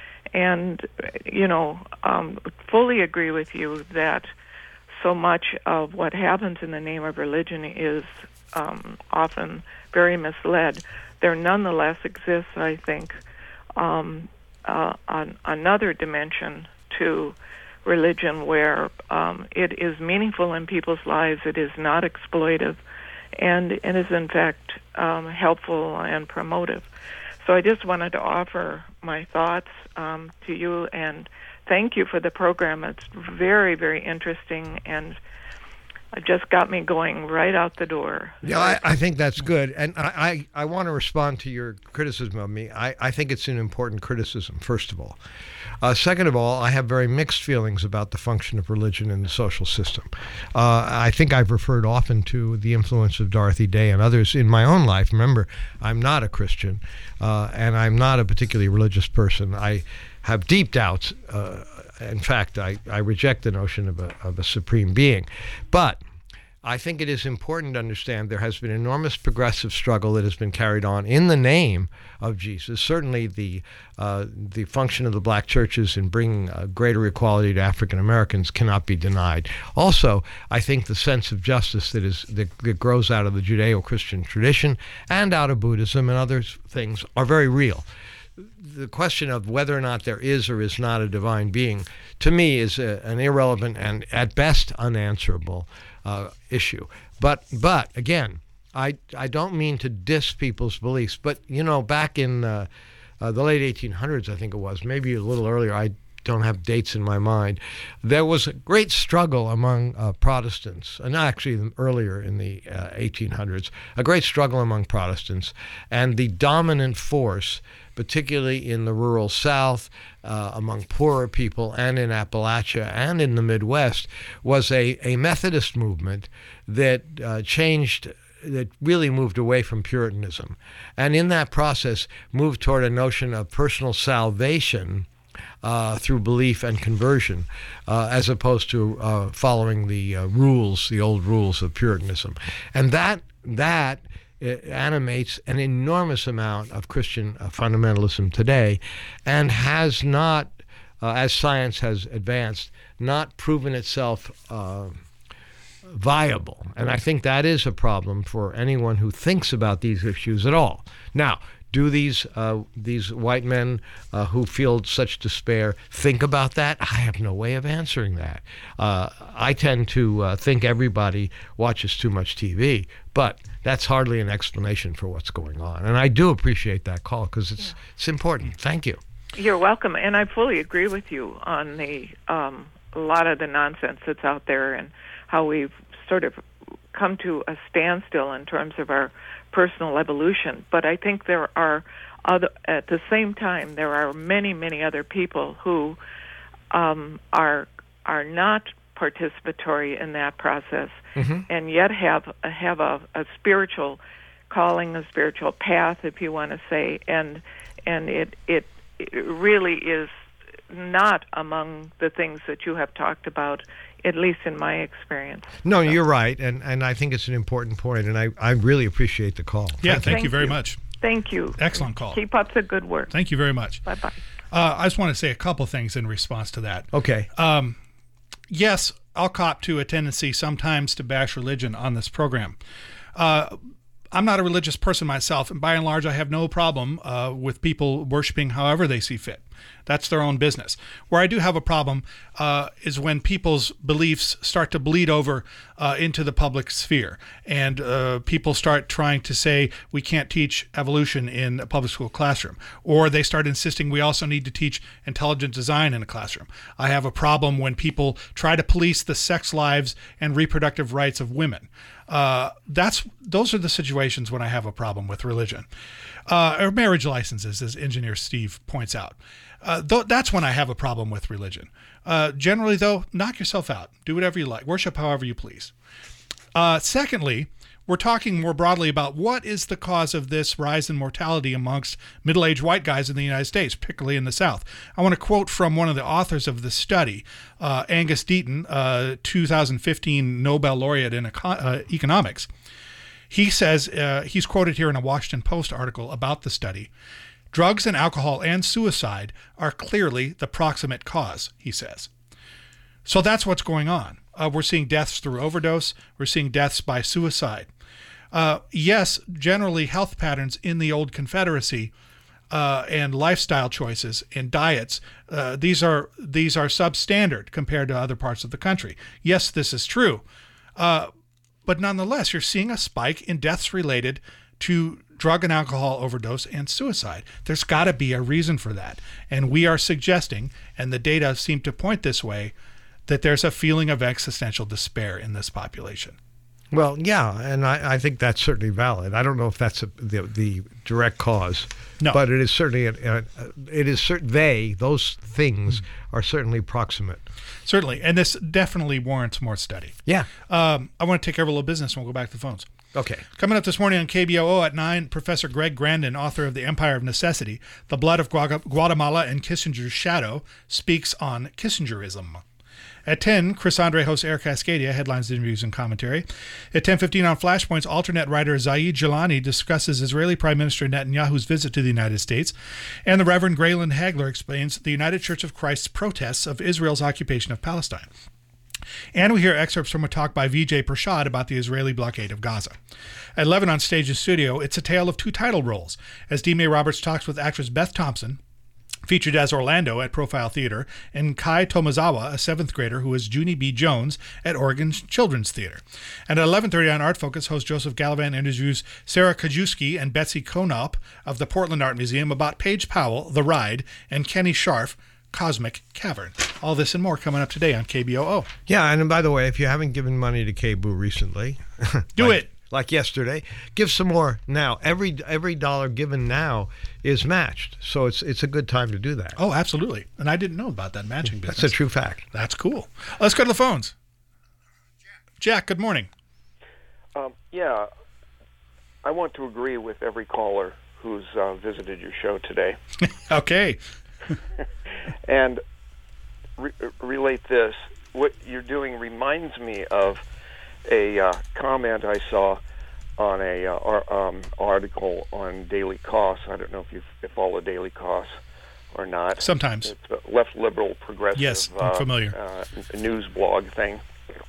and, you know, um, fully agree with you that so much of what happens in the name of religion is um, often very misled. There nonetheless exists, I think, um, uh, an, another dimension to religion where um, it is meaningful in people's lives, it is not exploitive, and it is in fact um, helpful and promotive. So I just wanted to offer my thoughts um, to you, and thank you for the program. It's very, very interesting, and it just got me going right out the door. Yeah, I, I think that's good. And I, I, I want to respond to your criticism of me. I, I think it's an important criticism, first of all. Uh, second of all, I have very mixed feelings about the function of religion in the social system. Uh, I think I've referred often to the influence of Dorothy Day and others in my own life. Remember, I'm not a Christian, uh, and I'm not a particularly religious person. I have deep doubts. Uh, in fact, I, I reject the notion of a, of a supreme being. But I think it is important to understand there has been enormous progressive struggle that has been carried on in the name of Jesus. Certainly the uh, the function of the black churches in bringing uh, greater equality to African Americans cannot be denied. Also, I think the sense of justice that is that, that grows out of the Judeo-Christian tradition and out of Buddhism and other things are very real. The question of whether or not there is or is not a divine being, to me, is a, an irrelevant and at best unanswerable uh, issue. But but again, I I don't mean to diss people's beliefs. But you know, back in uh, uh, the late eighteen hundreds, I think it was, maybe a little earlier. I don't have dates in my mind. There was a great struggle among uh, Protestants, and actually earlier in the uh, eighteen hundreds, a great struggle among Protestants, and the dominant force, particularly in the rural South, uh, among poorer people, and in Appalachia and in the Midwest, was a, a Methodist movement that uh, changed, that really moved away from Puritanism. And in that process, moved toward a notion of personal salvation uh, through belief and conversion, uh, as opposed to uh, following the uh, rules, the old rules of Puritanism. And that that It animates an enormous amount of Christian uh, fundamentalism today, and has not, uh, as science has advanced, not proven itself uh, viable. And I think that is a problem for anyone who thinks about these issues at all. Now, do these uh, these white men uh, who feel such despair think about that? I have no way of answering that. Uh, I tend to uh, think everybody watches too much T V, but that's hardly an explanation for what's going on. And I do appreciate that call because it's, yeah. it's important. Thank you. You're welcome. And I fully agree with you on the um, a lot of the nonsense that's out there and how we've sort of come to a standstill in terms of our personal evolution. But I think there are other, at the same time, there are many, many other people who um, are are not participatory in that process, mm-hmm. and yet have have a, a spiritual calling, a spiritual path, if you want to say, and and it it, it really is not among the things that you have talked about, at least in my experience. No, you're right, and and I think it's an important point, and I, I really appreciate the call. Yeah, thank, thank you. you very much. Thank you. Excellent call. Keep up the good work. Thank you very much. Bye-bye. Uh, I just want to say a couple things in response to that. Okay. Um, yes, I'll cop to a tendency sometimes to bash religion on this program. Uh, I'm not a religious person myself, and by and large, I have no problem uh, with people worshiping however they see fit. That's their own business. Where I do have a problem uh, is when people's beliefs start to bleed over uh, into the public sphere, and uh, people start trying to say we can't teach evolution in a public school classroom, or they start insisting we also need to teach intelligent design in a classroom. I have a problem when people try to police the sex lives and reproductive rights of women. Uh, that's those are the situations when I have a problem with religion. Uh, or marriage licenses, as Engineer Steve points out. Uh, th- that's when I have a problem with religion. Uh, generally, though, knock yourself out. Do whatever you like. Worship however you please. Uh, secondly, we're talking more broadly about what is the cause of this rise in mortality amongst middle-aged white guys in the United States, particularly in the South. I want to quote from one of the authors of the study, uh, Angus Deaton, uh, two thousand fifteen Nobel laureate in econ- uh, economics. He says, uh, he's quoted here in a Washington Post article about the study, drugs and alcohol and suicide are clearly the proximate cause, he says. So that's what's going on. Uh, we're seeing deaths through overdose. We're seeing deaths by suicide. Uh, yes, generally health patterns in the old Confederacy uh, and lifestyle choices and diets, uh, these are these are substandard compared to other parts of the country. Yes, this is true. Uh, but nonetheless, you're seeing a spike in deaths related to drug and alcohol overdose and suicide. There's got to be a reason for that. And we are suggesting, and the data seem to point this way, that there's a feeling of existential despair in this population. Well, yeah, and I, I think that's certainly valid. I don't know if that's a, the the direct cause, no, but it is certainly a, a, it is certain they those things mm-hmm. are certainly proximate. Certainly, and this definitely warrants more study. Yeah, um, I want to take care of a little business, and we'll go back to the phones. Okay. Coming up this morning on K B O O at nine, Professor Greg Grandin, author of The Empire of Necessity, The Blood of Guatemala and Kissinger's Shadow, speaks on Kissingerism. At ten, Chris Andre hosts Air Cascadia, headlines, interviews, and commentary. At ten fifteen on Flashpoints, alternate writer Zaid Jilani discusses Israeli Prime Minister Netanyahu's visit to the United States. And the Reverend Grayland Hagler explains the United Church of Christ's protests of Israel's occupation of Palestine. And we hear excerpts from a talk by Vijay Prashad about the Israeli blockade of Gaza. At eleven on Stage and Studio, it's a tale of two title roles, as D. Mae Roberts talks with actress Beth Thompson, featured as Orlando at Profile Theater, and Kai Tomazawa, a seventh grader who is Junie B. Jones at Oregon Children's Theater. And at eleven thirty on Art Focus, host Joseph Gallivan interviews Sarah Kajewski and Betsy Konop of the Portland Art Museum about Paige Powell, The Ride, and Kenny Scharf, Cosmic Cavern. All this and more coming up today on K B O O. Yeah, and by the way, if you haven't given money to K B O O recently, do like, it. Like yesterday, give some more now. Every every dollar given now is matched, so it's it's a good time to do that. Oh, absolutely. And I didn't know about that matching business. That's a true fact. That's cool. Let's go to the phones. Jack, good morning. Um, yeah, I want to agree with every caller who's uh, visited your show today. Okay. And re- relate this. What you're doing reminds me of a uh, comment I saw on a uh, ar- um, article on Daily Kos. I don't know if you follow Daily Kos or not. Sometimes. It's a left liberal progressive yes, I'm uh, familiar. Uh, news blog thing.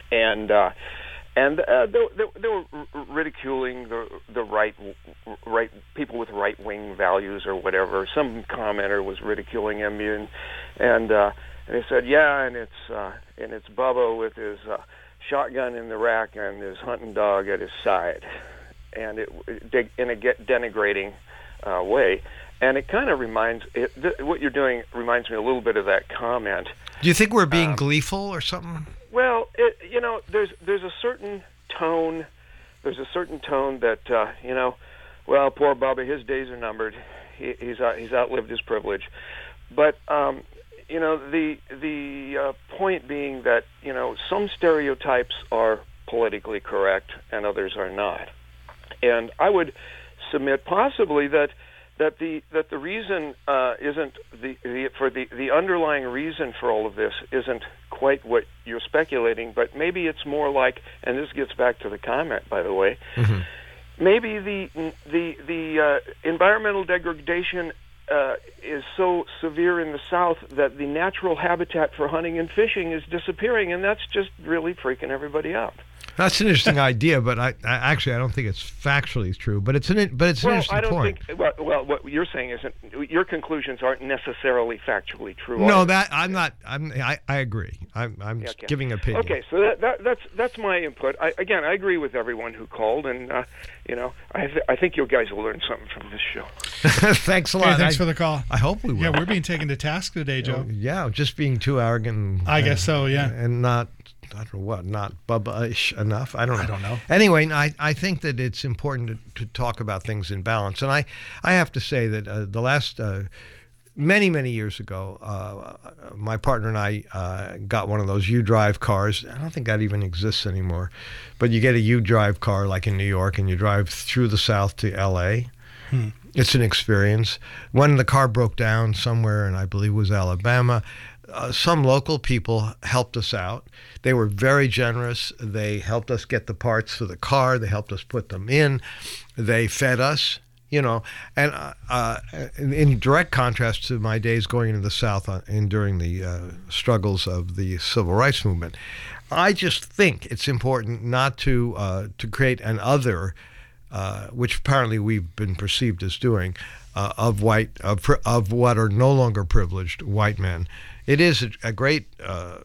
and uh, and uh, they, they, they were ridiculing the the right right people with right wing values or whatever. Some commenter was ridiculing him, and and, uh, and they said, yeah, and it's uh, and it's Bubba with his uh, shotgun in the rack and his hunting dog at his side, and it in a denigrating uh, way. And it kind of reminds it, th- what you're doing reminds me a little bit of that comment. Do you think we're being um, gleeful or something? Well, it, you know, there's there's a certain tone, there's a certain tone that uh, you know, well, poor Bubba, his days are numbered. He, he's out, he's outlived his privilege. But um, you know, the the uh, point being that you know some stereotypes are politically correct and others are not. And I would submit possibly that. That the that the reason uh, isn't the, the for the, the underlying reason for all of this isn't quite what you're speculating, but maybe it's more like, and this gets back to the comment, by the way, mm-hmm. maybe the the the uh, environmental degradation uh, is so severe in the South that the natural habitat for hunting and fishing is disappearing, and that's just really freaking everybody out. That's an interesting idea, but I, I actually I don't think it's factually true. But it's an but it's an well, interesting I don't point. Think, well, well, what you're saying isn't your conclusions aren't necessarily factually true. No, either. that I'm not. I'm I, I agree. I'm I'm Okay. giving opinion. Okay, so that, that that's that's my input. I, again, I agree with everyone who called, and uh, you know, I th- I think you guys will learn something from this show. Thanks a lot. Hey, thanks I, for the call. I hope we will. Yeah, we're being taken to task today, Joe. Yeah, just being too arrogant. I and, guess so. Yeah, and not. I don't know what, not Bubba-ish enough. I don't know. I don't know. Anyway, I, I think that it's important to, to talk about things in balance. And I, I have to say that uh, the last uh, many, many years ago, uh, my partner and I uh, got one of those U-Drive cars. I don't think that even exists anymore. But you get a U-Drive car like in New York, and you drive through the South to L A. Hmm. It's an experience. When the car broke down somewhere, and I believe it was Alabama, Uh, some local people helped us out. They were very generous. They helped us get the parts for the car. They helped us put them in. They fed us, you know. And uh, uh, in, in direct contrast to my days going into the South uh, and during the uh, struggles of the civil rights movement, I just think it's important not to uh, to create an other, uh, which apparently we've been perceived as doing, uh, of white of of what are no longer privileged white men. It is a, a great, uh,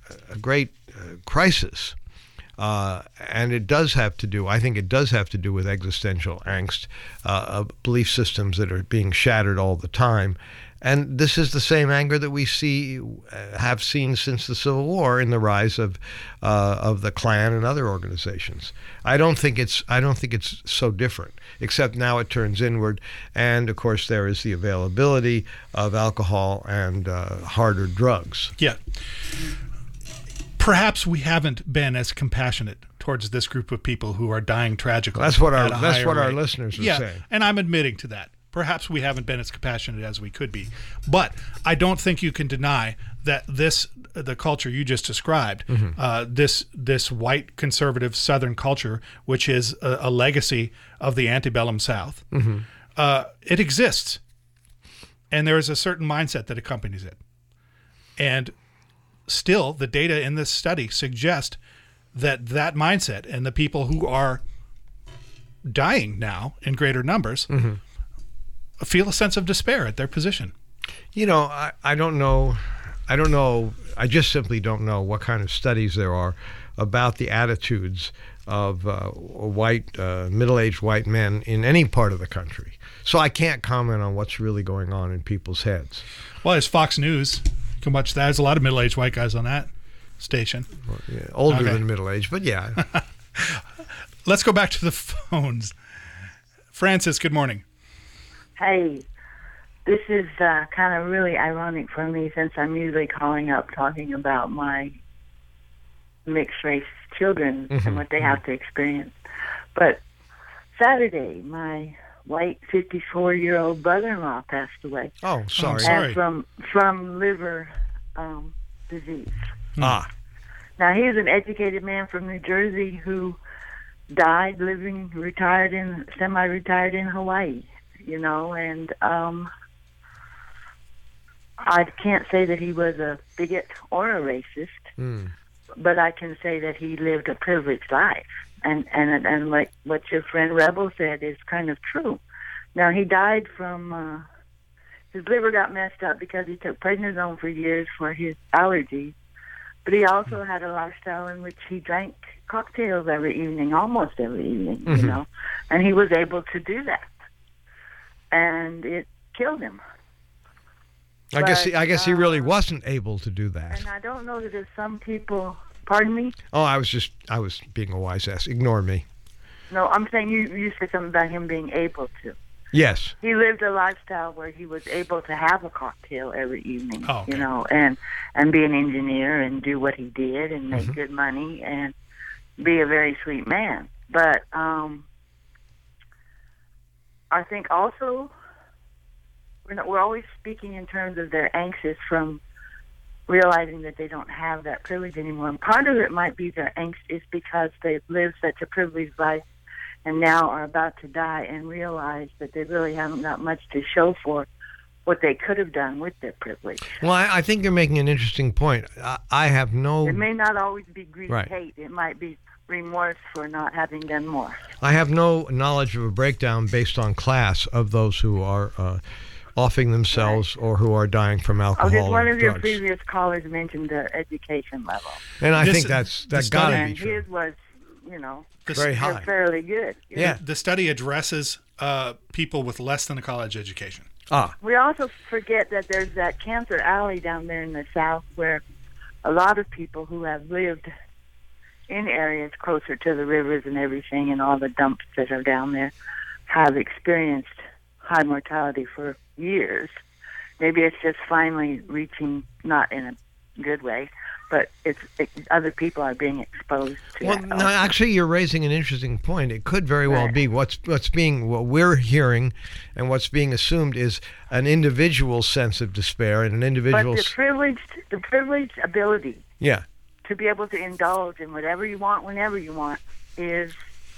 a great uh, crisis, uh, and it does have to do. I think it does have to do with existential angst, uh, of belief systems that are being shattered all the time, and this is the same anger that we see, uh, have seen since the Civil War in the rise of, uh, of the Klan and other organizations. I don't think it's. I don't think it's so different. Except now it turns inward, and of course there is the availability of alcohol and uh, harder drugs. Yeah. Perhaps we haven't been as compassionate towards this group of people who are dying tragically. That's what our at a that's higher what our rate. listeners are yeah, saying. And I'm admitting to that. Perhaps we haven't been as compassionate as we could be. But I don't think you can deny that this the culture you just described, mm-hmm. uh, this this white conservative Southern culture, which is a, a legacy of the antebellum South, mm-hmm. uh, it exists, and there is a certain mindset that accompanies it. And still, the data in this study suggest that that mindset and the people who are dying now in greater numbers mm-hmm. feel a sense of despair at their position. You know, I, I don't know. I don't know. I just simply don't know what kind of studies there are about the attitudes of uh, white, uh, middle-aged white men in any part of the country. So I can't comment on what's really going on in people's heads. Well, there's Fox News. You can watch that. There's a lot of middle-aged white guys on that station. Well, yeah, older okay. than middle-aged, but yeah. Let's go back to the phones. Francis, good morning. Hey. This is uh, kind of really ironic for me since I'm usually calling up talking about my mixed-race children mm-hmm. and what they have to experience. But Saturday, my white fifty-four-year-old brother-in-law passed away. Oh, sorry. And sorry. From, from liver um, disease. Ah. Now, he was an educated man from New Jersey who died living, retired in, semi-retired in Hawaii, you know, and... um I can't say that he was a bigot or a racist, mm. but I can say that he lived a privileged life. And, and, and like what your friend Rebel said is kind of true. Now, he died from, uh, his liver got messed up because he took prednisone for years for his allergies. But he also had a lifestyle in which he drank cocktails every evening, almost every evening, Mm-hmm. you know. And he was able to do that. And it killed him. I guess he, I guess he really uh, wasn't able to do that. And I don't know that there's some people, pardon me? Oh, I was just, I was being a wise ass. Ignore me. No, I'm saying you, you said something about him being able to. Yes. He lived a lifestyle where he was able to have a cocktail every evening, Oh, okay. you know, and and be an engineer and do what he did and make Mhm. good money and be a very sweet man. But um, I think also we're, not, we're always speaking in terms of they're anxious from realizing that they don't have that privilege anymore. And part of it might be their angst is because they've lived such a privileged life and now are about to die and realize that they really haven't got much to show for what they could have done with their privilege. Well, I, I think you're making an interesting point. I, I have no, It may not always be greed Right. hate. It might be remorse for not having done more. I have no knowledge of a breakdown based on class of those who are uh, offing themselves or who are dying from Oh, alcohol just one or of your drugs. previous callers mentioned the education level. And I This- think that's the that got to study- be And true. his was, you know, Very high. fairly good. you know. The study addresses uh, people with less than a college education. Ah. We also forget that there's that Cancer Alley down there in the south where a lot of people who have lived in areas closer to the rivers and everything and all the dumps that are down there have experienced high mortality for years. Maybe it's just finally reaching, not in a good way, but it's it, other people are being exposed to Well, that. no, actually, you're raising an interesting point. It could very well be what's what's being what we're hearing, and what's being assumed is an individual sense of despair and an But individual. the privileged, the privileged ability Yeah. to be able to indulge in whatever you want, whenever you want, is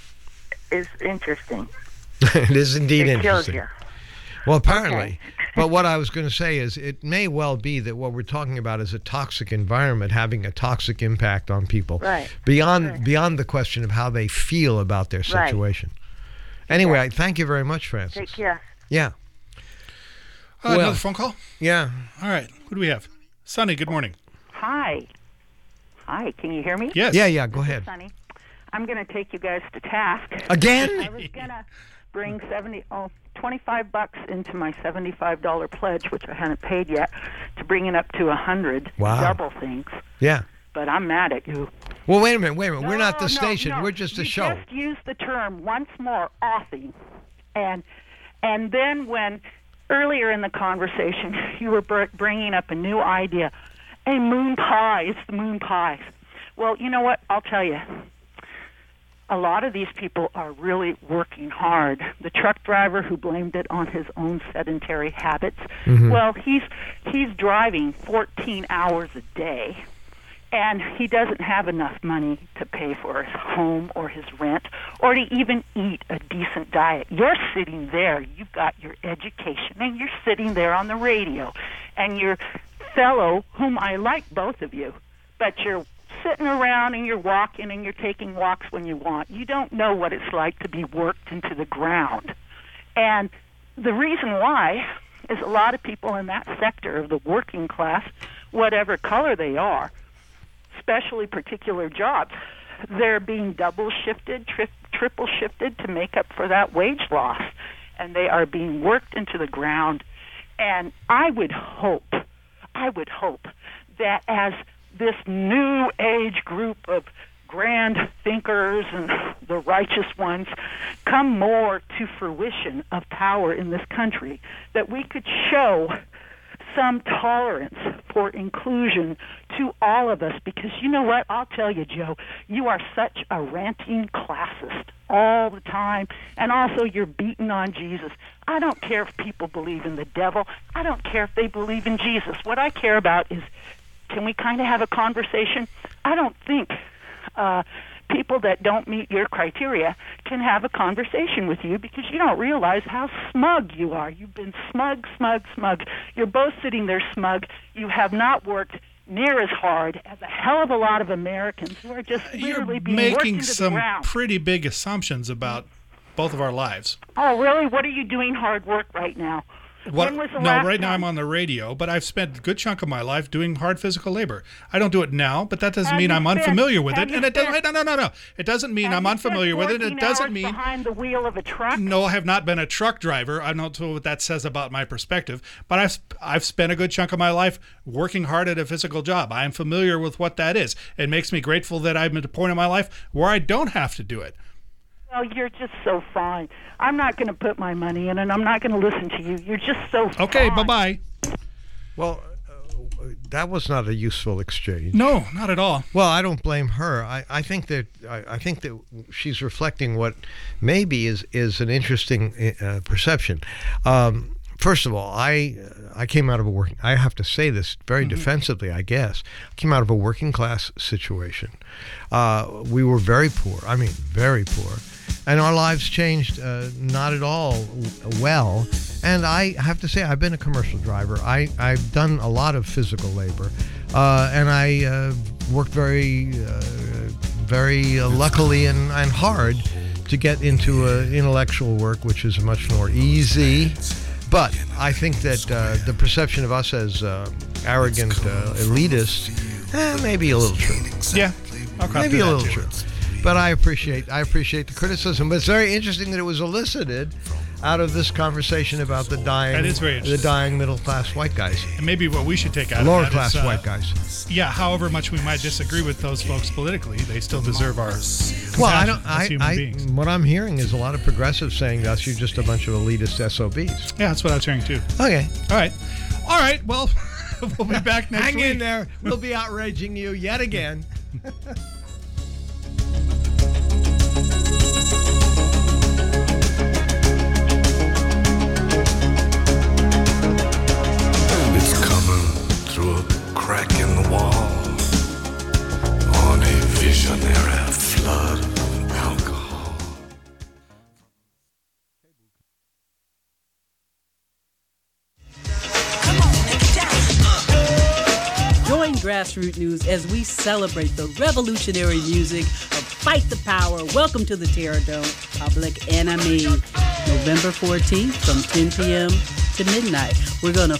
is interesting. It is indeed It kills interesting. you. Well, apparently. But what I was going to say is it may well be that what we're talking about is a toxic environment having a toxic impact on people. Right. Beyond Right. beyond the question of how they feel about their Right. situation. Anyway, I thank you very much, Francis. Take care. Yeah. Uh, Well, another phone call? Yeah. All right. Who do we have? Sunny, good morning. Hi. Hi, can you hear me? Yes. Yeah, yeah, go This is ahead. Sunny. I'm going to take you guys to task. Again? I was going to bring seventy, oh, twenty-five bucks into my seventy-five dollar pledge, which I hadn't paid yet, to bring it up to one hundred. Wow. Double things. Yeah. But I'm mad at you. Well, wait a minute, wait a minute. We're No, not the no, station. no. We're just a you show. Just use the term once more, offing, and and then when earlier in the conversation you were br- bringing up a new idea, a moon pie. It's the moon pies. Well, you know what? I'll tell you. A lot of these people are really working hard. The truck driver who blamed it on his own sedentary habits, Mhm. well, he's he's driving fourteen hours a day, and he doesn't have enough money to pay for his home or his rent or to even eat a decent diet. You're sitting there, you've got your education, and you're sitting there on the radio, and your fellow, whom I like both of you, but you're sitting around and you're walking and you're taking walks when you want. You don't know what it's like to be worked into the ground. And the reason why is a lot of people in that sector of the working class, whatever color they are, especially particular jobs, they're being double shifted, tri- triple shifted to make up for that wage loss. And they are being worked into the ground. And I would hope, I would hope that as this new age group of grand thinkers and the righteous ones come more to fruition of power in this country, that we could show some tolerance for inclusion to all of us. Because you know what? I'll tell you, Joe, you are such a ranting classist all the time, and also you're beating on Jesus. I don't care if people believe in the devil. I don't care if they believe in Jesus. What I care about is, can we kind of have a conversation? I don't think uh, people that don't meet your criteria can have a conversation with you because you don't realize how smug you are. You've been smug, smug, smug. You're both sitting there smug. You have not worked near as hard as a hell of a lot of Americans who are just literally being worked Making into the some ground. pretty big assumptions about both of our lives. Oh, really? What are you doing hard work right now? What, When was the no, last right now time? I'm on the radio, but I've spent a good chunk of my life doing hard physical labor. I don't do it now, but that doesn't Have mean you I'm spent- unfamiliar with have it. you And it doesn't. spent- No, no, no, no. It doesn't mean Have I'm you unfamiliar spent with it. It fourteen doesn't hours mean. behind the wheel of a truck. No, I have not been a truck driver. I don't know what that says about my perspective, but I've I've spent a good chunk of my life working hard at a physical job. I am familiar with what that is. It makes me grateful that I'm at a point in my life where I don't have to do it. Oh, you're just so fine. I'm not going to put my money in, and I'm not going to listen to you. You're just so fine. Okay, bye-bye. Well, uh, that was not a useful exchange. No, not at all. Well, I don't blame her. I, I think that I, I think that she's reflecting what maybe is is an interesting uh, perception. Um, First of all, I I came out of a working. I have to say this very Mm-hmm. defensively, I guess. I came out of a working class situation. Uh, we were very poor. I mean, very poor, and our lives changed uh, not at all well. And I have to say, I've been a commercial driver. I I've done a lot of physical labor, uh, and I uh, worked very uh, very uh, luckily and, and hard to get into uh, intellectual work, which is much more easy. But I think that uh, the perception of us as uh, arrogant uh, elitists, eh, maybe a little true. Yeah, I'll copy maybe a that little too. true. But I appreciate I appreciate the criticism. But it's very interesting that it was elicited out of this conversation about the dying, That is very the interesting. dying middle class white guys, And maybe what we should take out lower of that class is, uh, white guys. Yeah, however much we might disagree with those folks politically, they still deserve our compassion Well, I don't. as I, human I beings. what I'm hearing is a lot of progressives saying to us, "You're just a bunch of elitist S O Bs." Yeah, that's what I was hearing too. Okay. All right. All right. Well, we'll be back next Hang week. in there. We'll be outraging you yet again. It's coming through a crack in the wall on a visionary flood of alcohol. Join Grassroots News as we celebrate the revolutionary music of Fight the Power, Welcome to the Terror Dome, Public Enemy. November fourteenth from ten p.m. to midnight. We're going to